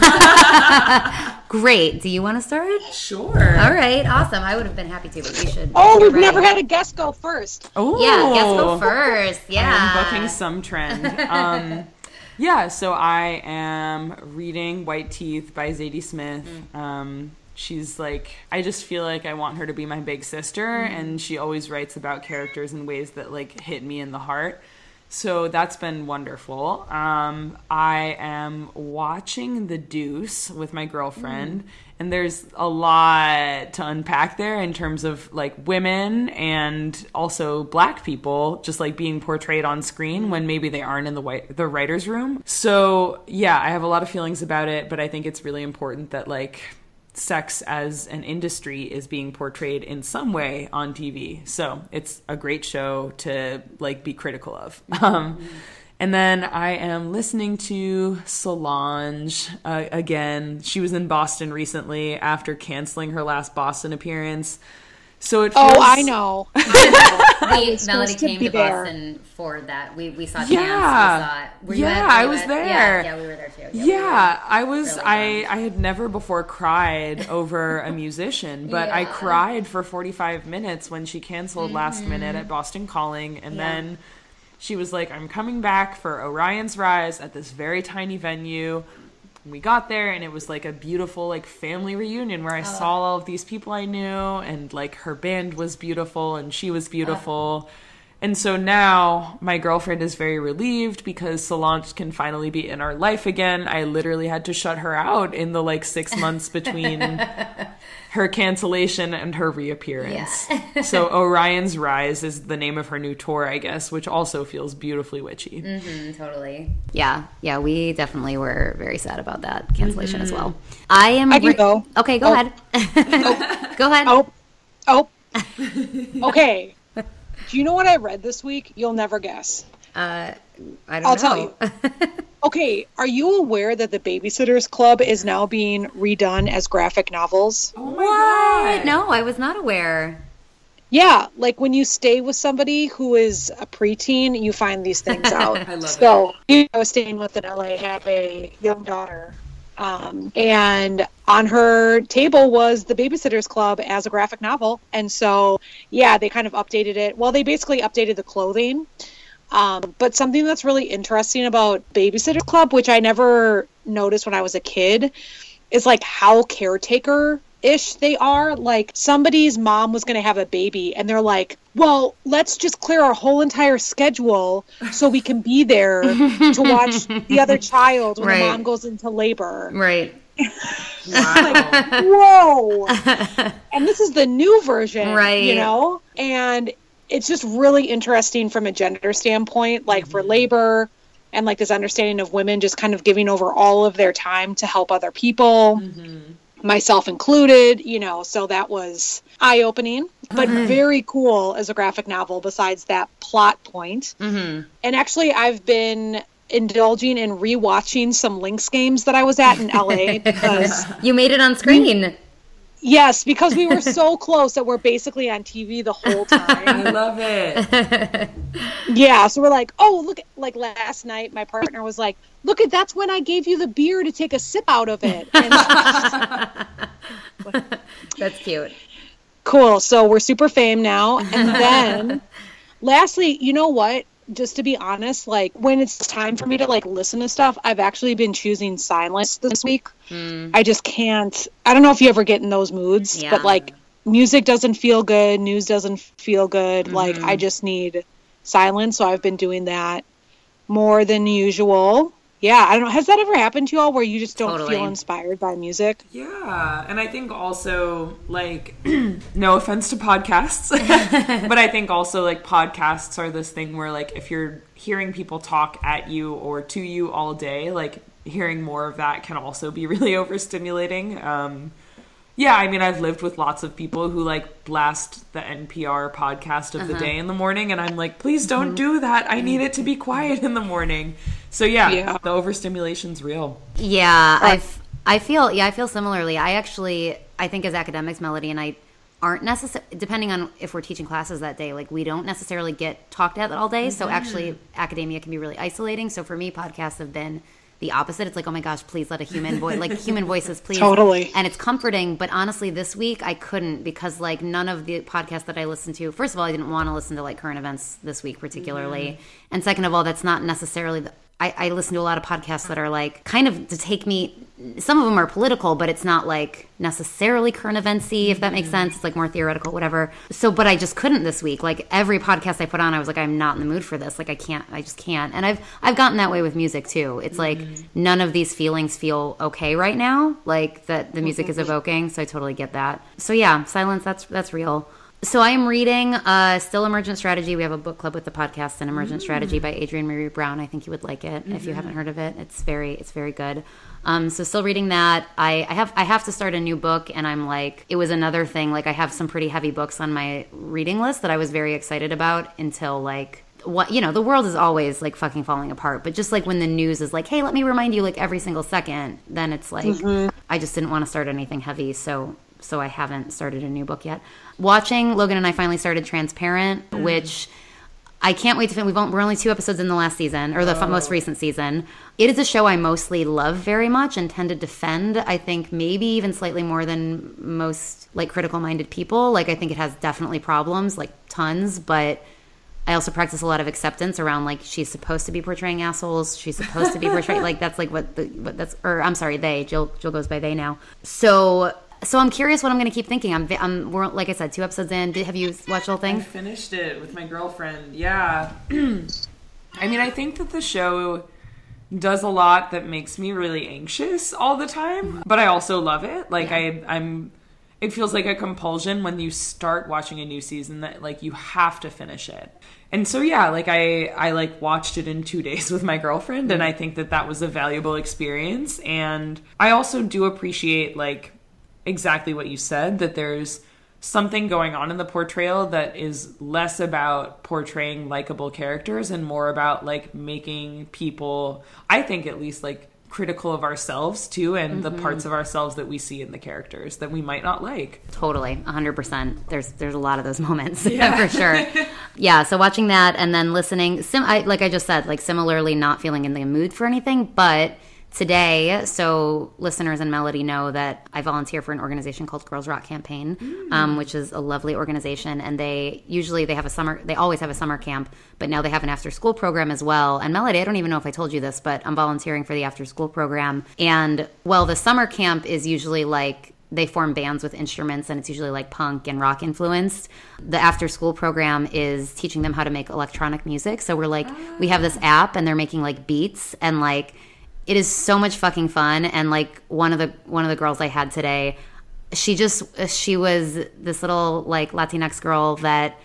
[SPEAKER 3] Great. Do you want to start?
[SPEAKER 4] Sure.
[SPEAKER 3] All right. Awesome. I would have been happy to, but you should.
[SPEAKER 5] Oh,
[SPEAKER 3] You're
[SPEAKER 5] we've never
[SPEAKER 3] ready.
[SPEAKER 5] had a guest go first.
[SPEAKER 4] Oh.
[SPEAKER 3] Yeah, guess go first. Yeah.
[SPEAKER 4] I'm booking some trend. Um, yeah, so I am reading White Teeth by Zadie Smith. Mm. Um, she's like, I just feel like I want her to be my big sister, mm. and she always writes about characters in ways that like hit me in the heart. So that's been wonderful. Um, I am watching The Deuce with my girlfriend, mm. and there's a lot to unpack there in terms of like women and also Black people just like being portrayed on screen when maybe they aren't in the white, the writer's room. So yeah, I have a lot of feelings about it, but I think it's really important that like sex as an industry is being portrayed in some way on T V. So it's a great show to like be critical of. Um, and then I am listening to Solange uh, again. She was in Boston recently after canceling her last Boston appearance. So it feels...
[SPEAKER 5] Oh, I know.
[SPEAKER 3] we, Melody
[SPEAKER 5] to
[SPEAKER 3] came
[SPEAKER 5] be
[SPEAKER 3] to
[SPEAKER 5] there.
[SPEAKER 3] Boston for that. We we saw Chance.
[SPEAKER 4] Yeah.
[SPEAKER 3] We saw it. Were you
[SPEAKER 4] Yeah,
[SPEAKER 3] at, were
[SPEAKER 4] I
[SPEAKER 3] you
[SPEAKER 4] was
[SPEAKER 3] at-
[SPEAKER 4] there.
[SPEAKER 3] Yeah, yeah, we were there too.
[SPEAKER 4] Yeah,
[SPEAKER 3] we were
[SPEAKER 4] I was.
[SPEAKER 3] really
[SPEAKER 4] I
[SPEAKER 3] bummed.
[SPEAKER 4] I had never before cried over a musician, but I
[SPEAKER 3] Yeah.
[SPEAKER 4] cried for forty-five minutes when she canceled
[SPEAKER 3] Mm-hmm.
[SPEAKER 4] last minute at Boston Calling, and
[SPEAKER 3] Yeah.
[SPEAKER 4] then she was like, "I'm coming back for Orion's Rise at this very tiny venue." We got there, and it was like a beautiful like family reunion where I
[SPEAKER 3] Oh.
[SPEAKER 4] saw all of these people I knew, and like her band was beautiful, and she was beautiful. And so now my girlfriend is very relieved because Solange can finally be in our life again. I literally had to shut her out in the like six months between her cancellation and her reappearance.
[SPEAKER 3] Yeah.
[SPEAKER 4] So Orion's Rise is the name of her new tour, I guess, which also feels beautifully witchy.
[SPEAKER 3] Mm, totally. Yeah, yeah, we definitely were very sad about that cancellation as well. I am.
[SPEAKER 5] I can go.
[SPEAKER 3] Okay, go
[SPEAKER 5] Oh.
[SPEAKER 3] ahead. Go ahead.
[SPEAKER 5] Oh, oh. Okay. Do you know what I read this week? You'll never guess.
[SPEAKER 3] Uh, I don't
[SPEAKER 5] I'll
[SPEAKER 3] know.
[SPEAKER 5] tell you. Okay, are you aware that the Babysitters Club is now being redone as graphic novels?
[SPEAKER 4] Oh my
[SPEAKER 3] What?
[SPEAKER 4] God.
[SPEAKER 3] No, I was not aware.
[SPEAKER 5] Yeah, like when you stay with somebody who is a preteen, you find these things out.
[SPEAKER 4] I love
[SPEAKER 5] so, I was staying with in L A, have a young daughter. Um, and on her table was the Babysitters Club as a graphic novel. And so, yeah, they kind of updated it. Well, they basically updated the clothing. Um, but something that's really interesting about Babysitters Club, which I never noticed when I was a kid, is like how caretaker-ish they are. Like somebody's mom was going to have a baby and they're like, well, let's just clear our whole entire schedule so we can be there to watch the other child when
[SPEAKER 3] Right.
[SPEAKER 5] the mom goes into labor.
[SPEAKER 3] Right.
[SPEAKER 4] Wow.
[SPEAKER 5] Whoa! And this is the new version,
[SPEAKER 3] Right.
[SPEAKER 5] you know? And it's just really interesting from a gender standpoint, like for labor and like this understanding of women just kind of giving over all of their time to help other people, myself included, you know, so that was eye-opening, but very cool as a graphic novel besides that plot point.
[SPEAKER 3] Mm-hmm.
[SPEAKER 5] And actually, I've been indulging in rewatching some Lynx games that I was at in L A because...
[SPEAKER 3] You made it on screen.
[SPEAKER 5] Yes, because we were so close that we're basically on T V the whole
[SPEAKER 4] I
[SPEAKER 5] time.
[SPEAKER 4] love it.
[SPEAKER 5] Yeah, so we're like, oh, look, like last night, my partner was like, look, at that's when I gave you the beer to take a sip out of it. And
[SPEAKER 3] That's cute.
[SPEAKER 5] cool, so we're super fame now. And then, lastly, you know what? Just to be honest, like when it's time for me to like listen to stuff, I've actually been choosing silence this week.
[SPEAKER 3] Mm.
[SPEAKER 5] I just can't. I don't know if you ever get in those moods,
[SPEAKER 3] Yeah.
[SPEAKER 5] but like music doesn't feel good, news doesn't feel good. Like
[SPEAKER 3] Mm-hmm.
[SPEAKER 5] I just need silence. So I've been doing that more than usual. Yeah, I don't know. Has that ever happened to you all where you just don't
[SPEAKER 3] Totally.
[SPEAKER 5] feel inspired by music?
[SPEAKER 4] Yeah, and I think also, like, no offense to podcasts, but I think also, like, podcasts are this thing where, like, if you're hearing people talk at you or to you all day, like, hearing more of that can also be really overstimulating. Um, Yeah, I mean, I've lived with lots of people who like blast the N P R podcast of
[SPEAKER 3] Uh-huh.
[SPEAKER 4] the day in the morning, and I'm like, please don't mm-hmm. do that. I need it to be quiet in the morning. So yeah, yeah. the overstimulation's real.
[SPEAKER 3] Yeah, I I feel yeah I feel similarly. I actually I think as academics, Melody and I aren't necessarily, depending on if we're teaching classes that day, like we don't necessarily get talked at all day. Mm-hmm. So actually, academia can be really isolating. So for me, podcasts have been the opposite. It's like, oh my gosh, please let a human voice, like human voices, please.
[SPEAKER 5] Totally.
[SPEAKER 3] And it's comforting. But honestly, this week I couldn't, because like none of the podcasts that I listened to, first of all, I didn't want to listen to like current events this week particularly. Mm-hmm. And second of all, that's not necessarily, the, I, I listen to a lot of podcasts that are like kind of to take me, some of them are political, but it's not like necessarily current eventsy, if that makes sense. It's like more theoretical, whatever. So, but I just couldn't this week. Like every podcast I put on, I was like, I'm not in the mood for this. Like I can't, I just can't. And I've, I've gotten that way with music too. It's like none of these feelings feel okay right now, like that the music is evoking. So I totally get that. So yeah, silence, that's, that's real. So I am reading uh, Still Emergent Strategy. We have a book club with the podcast, An Emergent mm. Strategy by Adrienne Marie Brown. I think you would like it mm-hmm. if you haven't heard of it. It's very, it's very good. Um, so still reading that. I, I have, I have to start a new book, and I'm like, it was another thing. Like I have some pretty heavy books on my reading list that I was very excited about until like, what you know, the world is always like fucking falling apart. But just like when the news is like, hey, let me remind you like every single second, then it's like, mm-hmm. I just didn't want to start anything heavy. So. So I haven't started a new book yet. Watching, Logan and I finally started Transparent, mm. which I can't wait to finish. We've only, we're only two episodes in the last season, or the oh. most recent season. It is a show I mostly love very much and tend to defend, I think maybe even slightly more than most like critical-minded people. Like I think it has definitely problems, like tons, but I also practice a lot of acceptance around like she's supposed to be portraying assholes. She's supposed to be portraying like that's like what the what that's or I'm sorry, they. Jill Jill goes by they now. So So I'm curious what I'm going to keep thinking. I'm, I'm, we're like I said, two episodes in. Did, have you watched the whole thing?
[SPEAKER 4] I finished it with my girlfriend. Yeah. I mean, I think that the show does a lot that makes me really anxious all the time, but I also love it. Like yeah. I, I'm. It feels like a compulsion when you start watching a new season that like you have to finish it. And so yeah, like I, I like watched it in two days with my girlfriend, and I think that that was a valuable experience. And I also do appreciate like. Exactly what you said, that there's something going on in the portrayal that is less about portraying likable characters and more about like making people, I think at least, like critical of ourselves too, and mm-hmm. the parts of ourselves that we see in the characters that we might not like.
[SPEAKER 3] Totally, one hundred percent. There's there's a lot of those moments yeah. for sure. Yeah, so watching that and then listening, sim- I, like I just said, like similarly not feeling in the mood for anything, but today, so listeners and Melody know that I volunteer for an organization called Girls Rock Campaign, mm. um, which is a lovely organization. And they usually, they have a summer, they always have a summer camp, but now they have an after school program as well. And Melody, I don't even know if I told you this, but I'm volunteering for the after school program. And well, the summer camp is usually like, they form bands with instruments, and it's usually like punk and rock influenced. The after school program is teaching them how to make electronic music. So we're like, ah. we have this app and they're making like beats, and like, it is so much fucking fun. And like one of the one of the girls I had today, she just she was this little like Latinx girl that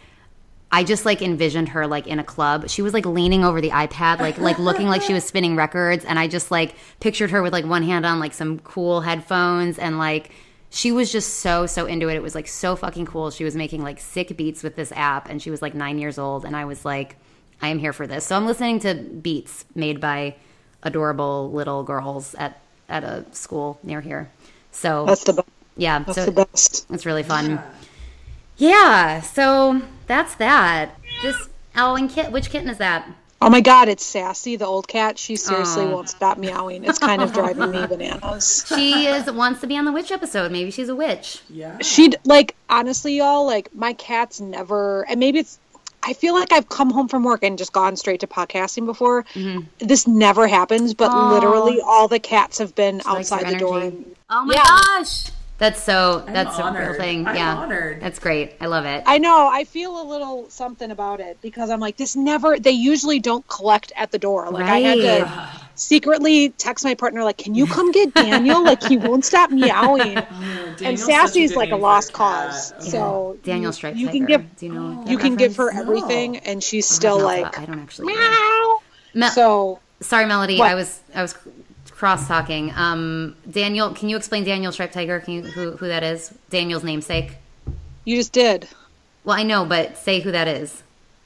[SPEAKER 3] I just like envisioned her like in a club. She was like leaning over the iPad, like like looking like she was spinning records, and I just like pictured her with like one hand on like some cool headphones, and like she was just so so into it. It was like so fucking cool. She was making like sick beats with this app, and she was like nine years old, and I was like, I am here for this. So I'm listening to beats made by adorable little girls at at a school near here. So
[SPEAKER 5] that's the best.
[SPEAKER 3] Yeah,
[SPEAKER 5] that's
[SPEAKER 3] so
[SPEAKER 5] the best.
[SPEAKER 3] It's really fun. Yeah. yeah, so that's that. This oh, and kit. Which kitten is that?
[SPEAKER 5] Oh my God, it's Sassy, the old cat. She seriously oh. won't stop meowing. It's kind of driving me bananas.
[SPEAKER 3] She is wants to be on the witch episode. Maybe she's a witch.
[SPEAKER 4] Yeah.
[SPEAKER 5] She like honestly, y'all, like my cat's never, and maybe it's. I feel like I've come home from work and just gone straight to podcasting before. Mm-hmm. This never happens, but Aww. literally all the cats have been she outside the door.
[SPEAKER 3] Oh my
[SPEAKER 5] yeah.
[SPEAKER 3] gosh. That's so,
[SPEAKER 4] I'm
[SPEAKER 3] that's
[SPEAKER 4] honored.
[SPEAKER 3] a real thing.
[SPEAKER 4] I'm
[SPEAKER 3] yeah.
[SPEAKER 4] honored.
[SPEAKER 3] That's great. I love it.
[SPEAKER 5] I know. I feel a little something about it because I'm like, this never, they usually don't collect at the door. Like
[SPEAKER 3] right.
[SPEAKER 5] I had to secretly text my partner, like, can you come get Daniel? Like he won't stop meowing.
[SPEAKER 4] Oh,
[SPEAKER 5] and Sassy's like a lost cause.
[SPEAKER 3] Yeah.
[SPEAKER 5] So
[SPEAKER 3] Daniel
[SPEAKER 5] you,
[SPEAKER 3] Stripes
[SPEAKER 5] you can
[SPEAKER 3] Tiger.
[SPEAKER 5] give,
[SPEAKER 3] Do you know
[SPEAKER 5] you can give her
[SPEAKER 4] No.
[SPEAKER 5] everything and she's
[SPEAKER 3] I
[SPEAKER 5] still
[SPEAKER 3] don't know
[SPEAKER 5] like,
[SPEAKER 3] about- I don't actually
[SPEAKER 5] meow.
[SPEAKER 3] Mel-
[SPEAKER 5] so
[SPEAKER 3] Sorry, Melody.
[SPEAKER 5] What?
[SPEAKER 3] I was I was cross-talking. Um, Daniel, can you explain Daniel Striped Tiger? Can you, who, who that is? Daniel's namesake?
[SPEAKER 5] You just did.
[SPEAKER 3] Well, I know, but say who that is.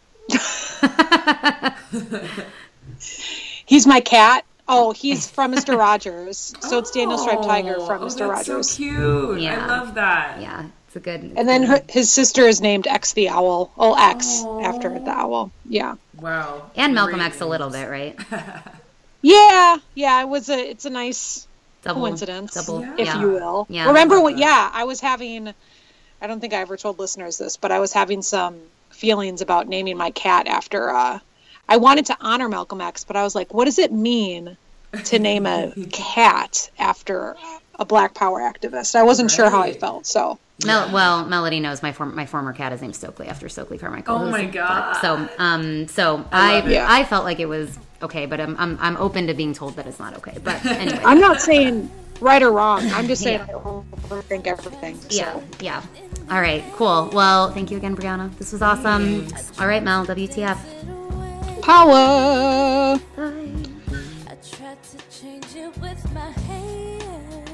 [SPEAKER 5] He's my cat. Oh, he's from Mister Rogers. So it's Daniel Striped Tiger from
[SPEAKER 4] Oh,
[SPEAKER 5] Mister
[SPEAKER 4] that's
[SPEAKER 5] Rogers.
[SPEAKER 4] so cute.
[SPEAKER 3] Yeah.
[SPEAKER 4] I love that.
[SPEAKER 3] Yeah, it's a good...
[SPEAKER 5] And then her, his sister is named X the Owl. Oh, X after the owl. Yeah.
[SPEAKER 4] Wow.
[SPEAKER 3] And Malcolm
[SPEAKER 4] Great
[SPEAKER 3] X a little
[SPEAKER 4] names.
[SPEAKER 3] bit, right?
[SPEAKER 5] Yeah. Yeah, it was a it's a nice
[SPEAKER 3] Double,
[SPEAKER 5] coincidence,
[SPEAKER 3] double,
[SPEAKER 5] if
[SPEAKER 3] yeah.
[SPEAKER 5] you will.
[SPEAKER 3] Yeah.
[SPEAKER 5] Remember what yeah, I was having I don't think I ever told listeners this, but I was having some feelings about naming my cat after uh I wanted to honor Malcolm X, but I was like, what does it mean to name a cat after a Black Power activist? I wasn't sure how I
[SPEAKER 4] Right.
[SPEAKER 5] felt, so
[SPEAKER 3] Mel- well, Melody knows my form- my former cat is named Stokely after Stokely Carmichael.
[SPEAKER 4] Oh
[SPEAKER 3] who's-
[SPEAKER 4] my God.
[SPEAKER 3] So, um, so
[SPEAKER 4] I
[SPEAKER 3] I
[SPEAKER 4] love it.
[SPEAKER 5] Yeah.
[SPEAKER 3] I felt like it was okay, but I'm I'm I'm open to being told that it's not okay. But anyway,
[SPEAKER 5] I'm not saying right or wrong. I'm just saying
[SPEAKER 3] Yeah.
[SPEAKER 5] I overthink everything. So.
[SPEAKER 3] yeah, yeah. All right, cool. Well, thank you again, Brianna. This was awesome. All right, Mel, W T F.
[SPEAKER 5] Power.
[SPEAKER 1] I tried to change it with my hair.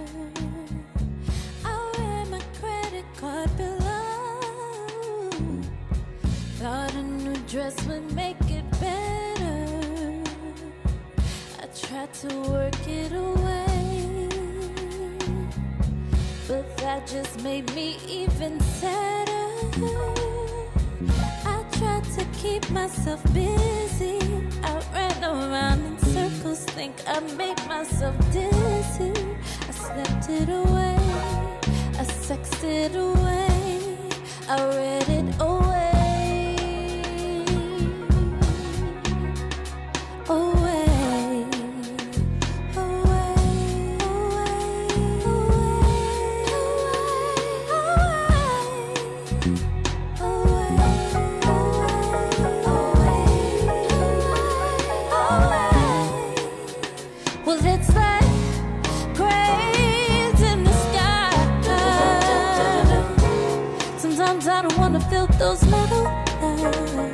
[SPEAKER 1] I wear my credit card below. Thought a new dress would make it better. I tried to work it away, but that just made me even sadder. I tried to keep myself busy. I ran around in circles, think I made myself dizzy. I slept it away, I sexed it away, I read it away. Away, away, away, away, away, well, it's like cranes in the sky. Sometimes I don't want to feel those metal lines.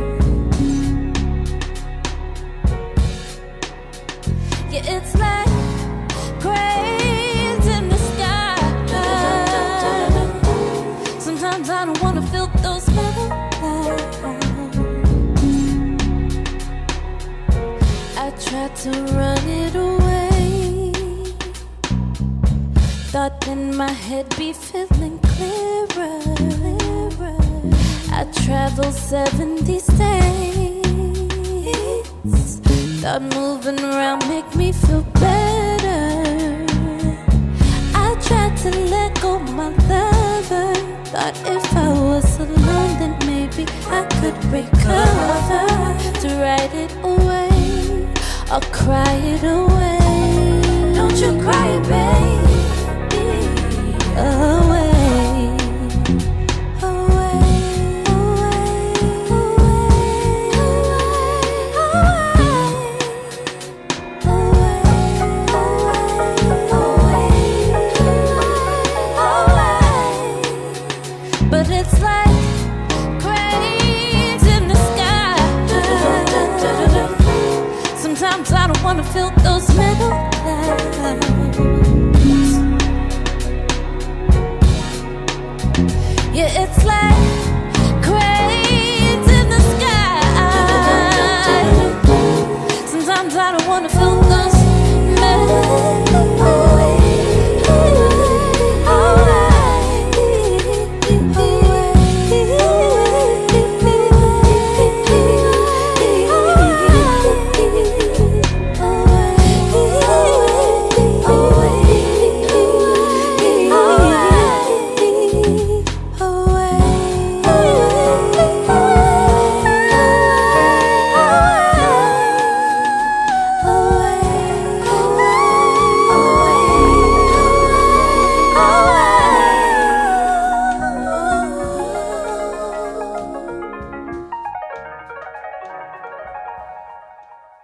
[SPEAKER 1] Yeah, it's like cranes in the sky. Sometimes I don't want to feel those metal lines. I tried to run it away. Thought in my head be feeling clearer. I traveled seventy states. Thought moving around make me feel better. I tried to let go my lover. Thought if I was alone then maybe I could recover. To write it away or cry it away.